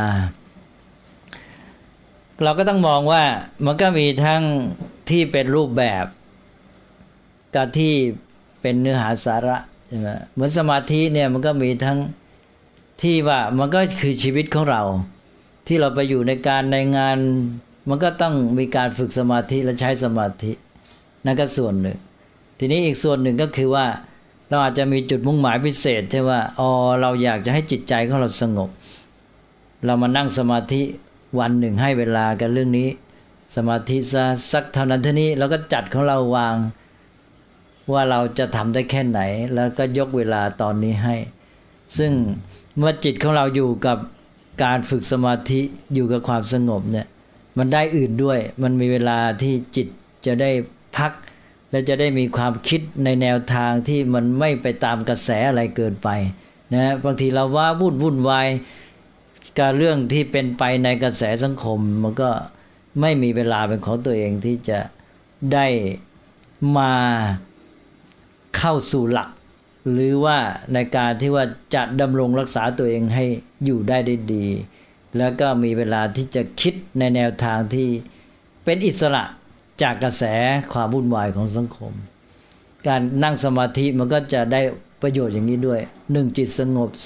S2: เราก็ต้องมองว่ามันก็มีทั้งที่เป็นรูปแบบกับที่เป็นเนื้อหาสาระใช่ไหมเหมือนสมาธิเนี่ยมันก็มีทั้งที่ว่ามันก็คือชีวิตของเราที่เราไปอยู่ในการในงานมันก็ต้องมีการฝึกสมาธิและใช้สมาธินั่นก็ส่วนหนึ่งทีนี้อีกส่วนหนึ่งก็คือว่าเราอาจจะมีจุดมุ่งหมายพิเศษใช่ว่าเราอยากจะให้จิตใจของเราสงบเรามานั่งสมาธิวันหนึ่งให้เวลากันเรื่องนี้สมาธิสักเท่านั้นเท่านี้เราก็จัดของเราวางว่าเราจะทำได้แค่ไหนแล้วก็ยกเวลาตอนนี้ให้ซึ่งเมื่อจิตของเราอยู่กับการฝึกสมาธิอยู่กับความสงบเนี่ยมันได้อื่นด้วยมันมีเวลาที่จิตจะได้พักและจะได้มีความคิดในแนวทางที่มันไม่ไปตามกระแสอะไรเกินไปนะบางทีเราว่าวุ่นวายกับเรื่องที่เป็นไปในกระแสสังคมมันก็ไม่มีเวลาเป็นของตัวเองที่จะได้มาเข้าสู่หลักหรือว่าในการที่ว่าจะดำรงรักษาตัวเองให้อยู่ได้ดีแล้วก็มีเวลาที่จะคิดในแนวทางที่เป็นอิสระจากกระแสความวุ่นวายของสังคมการนั่งสมาธิมันก็จะได้ประโยชน์อย่างนี้ด้วย1จิตสงบ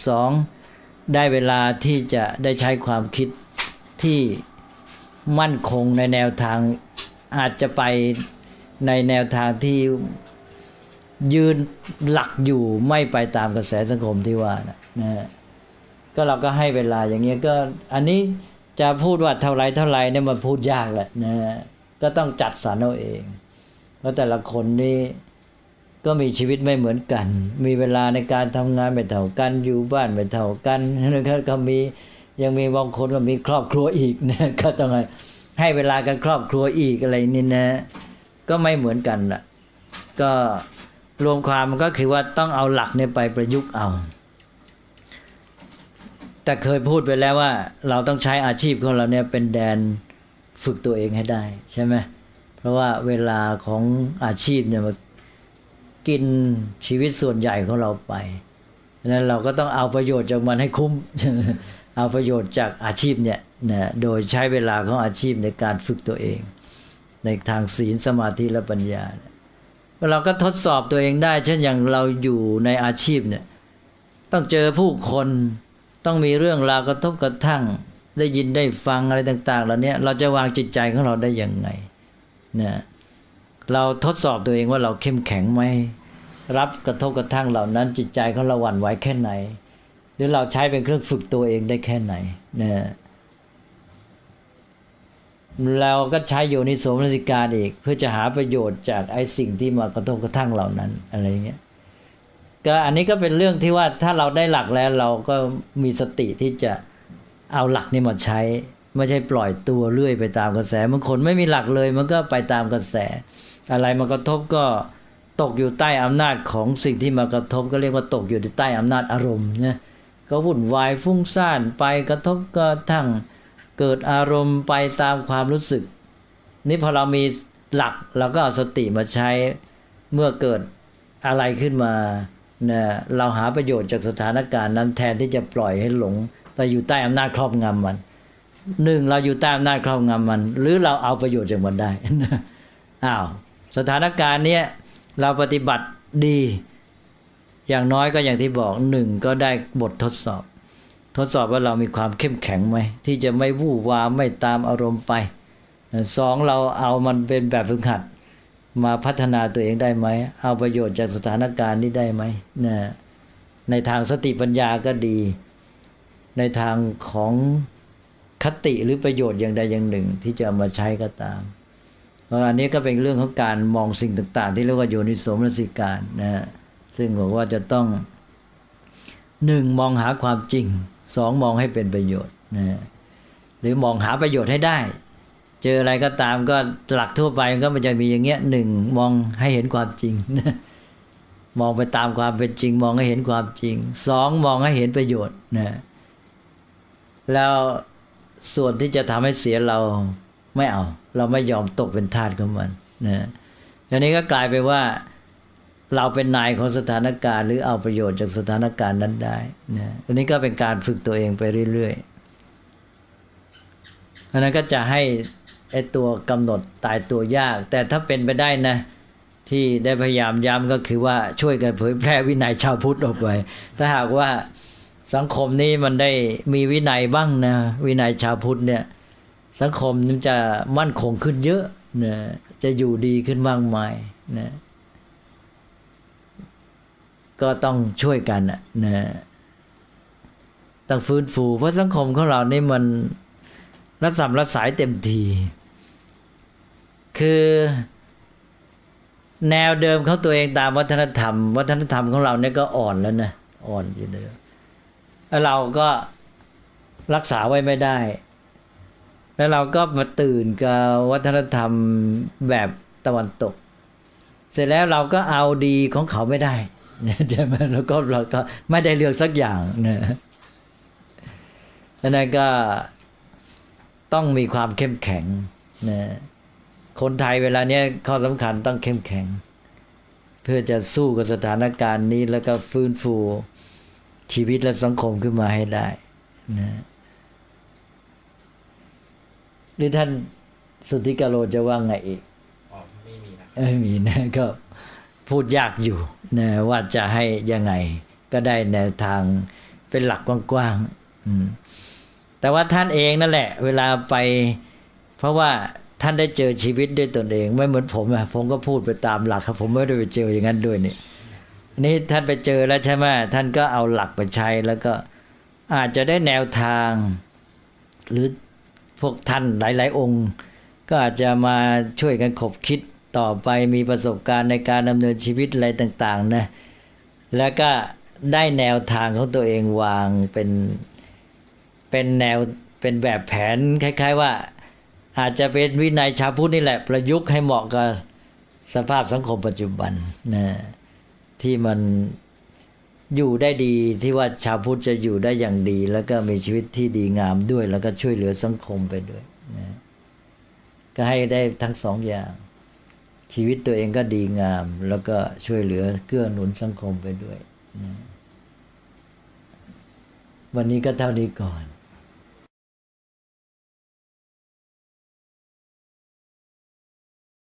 S2: 2ได้เวลาที่จะได้ใช้ความคิดที่มั่นคงในแนวทางอาจจะไปในแนวทางที่ยืนหลักอยู่ไม่ไปตามกระแสสังคมที่ว่านะก็เราก็ให้เวลาอย่างเงี้ยก็อันนี้จะพูดว่าเท่าไรเนี่ยมันพูดยากแหละนะก็ต้องจัดสรรเอาเองเพราะแต่ละคนนี่ก็มีชีวิตไม่เหมือนกันมีเวลาในการทำงานไม่เท่ากันอยู่บ้านไม่เท่ากันก็มียังมีบางคนก็มีครอบครัวอีกนะก็ต้องให้เวลากันครอบครัวอีกอะไรนี่นะก็ไม่เหมือนกันล่ะก็รวมความมันก็คือว่าต้องเอาหลักเนี่ยไปประยุกต์เอาแต่เคยพูดไปแล้วว่าเราต้องใช้อาชีพของเราเนี่ยเป็นแดนฝึกตัวเองให้ได้ใช่ไหมเพราะว่าเวลาของอาชีพเนี่ยมันกินชีวิตส่วนใหญ่ของเราไปฉะนั้นเราก็ต้องเอาประโยชน์จากมันให้คุ้ม เอาประโยชน์จากอาชีพเนี่ยนะโดยใช้เวลาของอาชีพในการฝึกตัวเองในทางศีลสมาธิและปัญญาเราก็ทดสอบตัวเองได้เช่นอย่างเราอยู่ในอาชีพเนี่ยต้องเจอผู้คนต้องมีเรื่องราวกระทบกระทั่งได้ยินได้ฟังอะไรต่างๆเหล่านี้เราจะวางจิตใจของเราได้ยังไงนะเราทดสอบตัวเองว่าเราเข้มแข็งไหมรับกระทบกระทั่งเหล่านั้นจิตใจของเราหวั่นไหวแค่ไหนหรือเราใช้เป็นเครื่องฝึกตัวเองได้แค่ไหนนะเราก็ใช้โยนิโสมนสิการอีกเพื่อจะหาประโยชน์จากไอ้สิ่งที่มากระทบกระทั่งเหล่านั้นอะไรเงี้ยก็อันนี้ก็เป็นเรื่องที่ว่าถ้าเราได้หลักแล้วเราก็มีสติที่จะเอาหลักนี้มาใช้ไม่ใช่ปล่อยตัวเรื่อยไปตามกระแสบางคนไม่มีหลักเลยมันก็ไปตามกระแสอะไรมากระทบก็ตกอยู่ใต้อำนาจของสิ่งที่มากระทบก็เรียกว่าตกอยู่ใต้อำนาจอารมณ์นะก็วุ่นวายฟุ้งซ่านไปกระทบกระทั่งเกิดอารมณ์ไปตามความรู้สึกนี่พอเรามีหลักเราก็เอาสติมาใช้เมื่อเกิดอะไรขึ้นมาเนี่ยเราหาประโยชน์จากสถานการณ์นั้นแทนที่จะปล่อยให้หลงแต่อยู่ใต้อำนาจครอบงำมันเราอยู่ใต้อำนาจครอบงำมันหรือเราเอาประโยชน์จากมันได้ สถานการณ์เนี้ยเราปฏิบัติดีอย่างน้อยก็อย่างที่บอกก็ได้บททดสอบว่าเรามีความเข้มแข็งไหมที่จะไม่วู่วามไม่ตามอารมณ์ไป2เราเอามันเป็นแบบฝึกหัดมาพัฒนาตัวเองได้ไหมเอาประโยชน์จากสถานการณ์นี้ได้ไหมนะในทางสติปัญญาก็ดีในทางของคติหรือประโยชน์อย่างใดอย่างหนึ่งที่จะมาใช้ก็ตามเพราะอันนี้ก็เป็นเรื่องของการมองสิ่งต่างๆที่เรียกว่าโยนิโสมนสิการนะซึ่งบอกว่าจะต้อง1มองหาความจริง2มองให้เป็นประโยชน์นะหรือมองหาประโยชน์ให้ได้เจออะไรก็ตามก็หลักทั่วไปก็มันจะมีอย่างเงี้ย1มองให้เห็นความจริงมองไปตามความเป็นจริงมองให้เห็นความจริง2มองให้เห็นประโยชน์นะแล้วส่วนที่จะทำให้เสียเราไม่เอาเราไม่ยอมตกเป็นทาสของมันนะทีนี้ก็กลายไปว่าเราเป็นนายของสถานการณ์หรือเอาประโยชน์จากสถานการณ์นั้นได้นะอันนี้ก็เป็นการฝึกตัวเองไปเรื่อยๆอันนั้นก็จะให้ไอ้ตัวกำหนดตายตัวยากแต่ถ้าเป็นไปได้นะที่ได้พยายามย้ำก็คือว่าช่วยกันเผยแพร่วินัยชาวพุทธออกไปถ้าหากว่าสังคมนี้มันได้มีวินัยบ้างนะวินัยชาวพุทธเนี่ยสังคมมันจะมั่นคงขึ้นเยอะนะจะอยู่ดีขึ้นมากมายนะก็ต้องช่วยกันนะต้องฟื้นฟูเพราะสังคมของเรานี่มันรัศมีรัศายเต็มทีคือแนวเดิมของตัวเองตามวัฒนธรรมของเราเนี่ยก็อ่อนแล้วนะอ่อนอยู่เลยแล้วเราก็รักษาไว้ไม่ได้แล้วเราก็มาตื่นกับวัฒนธรรมแบบตะวันตกเสร็จแล้วเราก็เอาดีของเขาไม่ได้ใช่ไหมเราก็ไม่ได้เลือกสักอย่างนะดังนั้นก็ต้องมีความเข้มแข็งนะคนไทยเวลานี้ข้อสำคัญต้องเข้มแข็งเพื่อจะสู้กับสถานการณ์นี้แล้วก็ฟื้นฟูชีวิตและสังคมขึ้นมาให้ได้นะหรือท่านสุทธิกาโลจะว่าไงอีกไม่มีนะก็พูดยากอยู่นะว่าจะให้ยังไงก็ได้แนวทางเป็นหลักกว้างๆแต่ว่าท่านเองนั่นแหละเวลาไปเพราะว่าท่านได้เจอชีวิตด้วยตนเองไม่เหมือนผมก็พูดไปตามหลักครับผมไม่ได้ไปเจออย่างนั้นด้วยนี่ท่านไปเจอแล้วใช่ไหมท่านก็เอาหลักไปใช้แล้วก็อาจจะได้แนวทางหรือพวกท่านหลายๆองค์ก็อาจจะมาช่วยกันขบคิดต่อไปมีประสบการณ์ในการดำเนินชีวิตอะไรต่างๆนะแล้วก็ได้แนวทางของตัวเองวางเป็นแนวเป็นแบบแผนคล้ายๆว่าอาจจะเป็นวินัยชาวพุทธนี่แหละประยุกต์ให้เหมาะกับสภาพสังคมปัจจุบันนะที่มันอยู่ได้ดีที่ว่าชาวพุทธจะอยู่ได้อย่างดีแล้วก็มีชีวิตที่ดีงามด้วยแล้วก็ช่วยเหลือสังคมไปด้วยนะก็ให้ได้ทั้งสองอย่างชีวิตตัวเองก็ดีงามแล้วก็ช่วยเหลือเกื้อหนุนสังคมไปด้วยนะวันนี้ก็เท่านี้ก่อน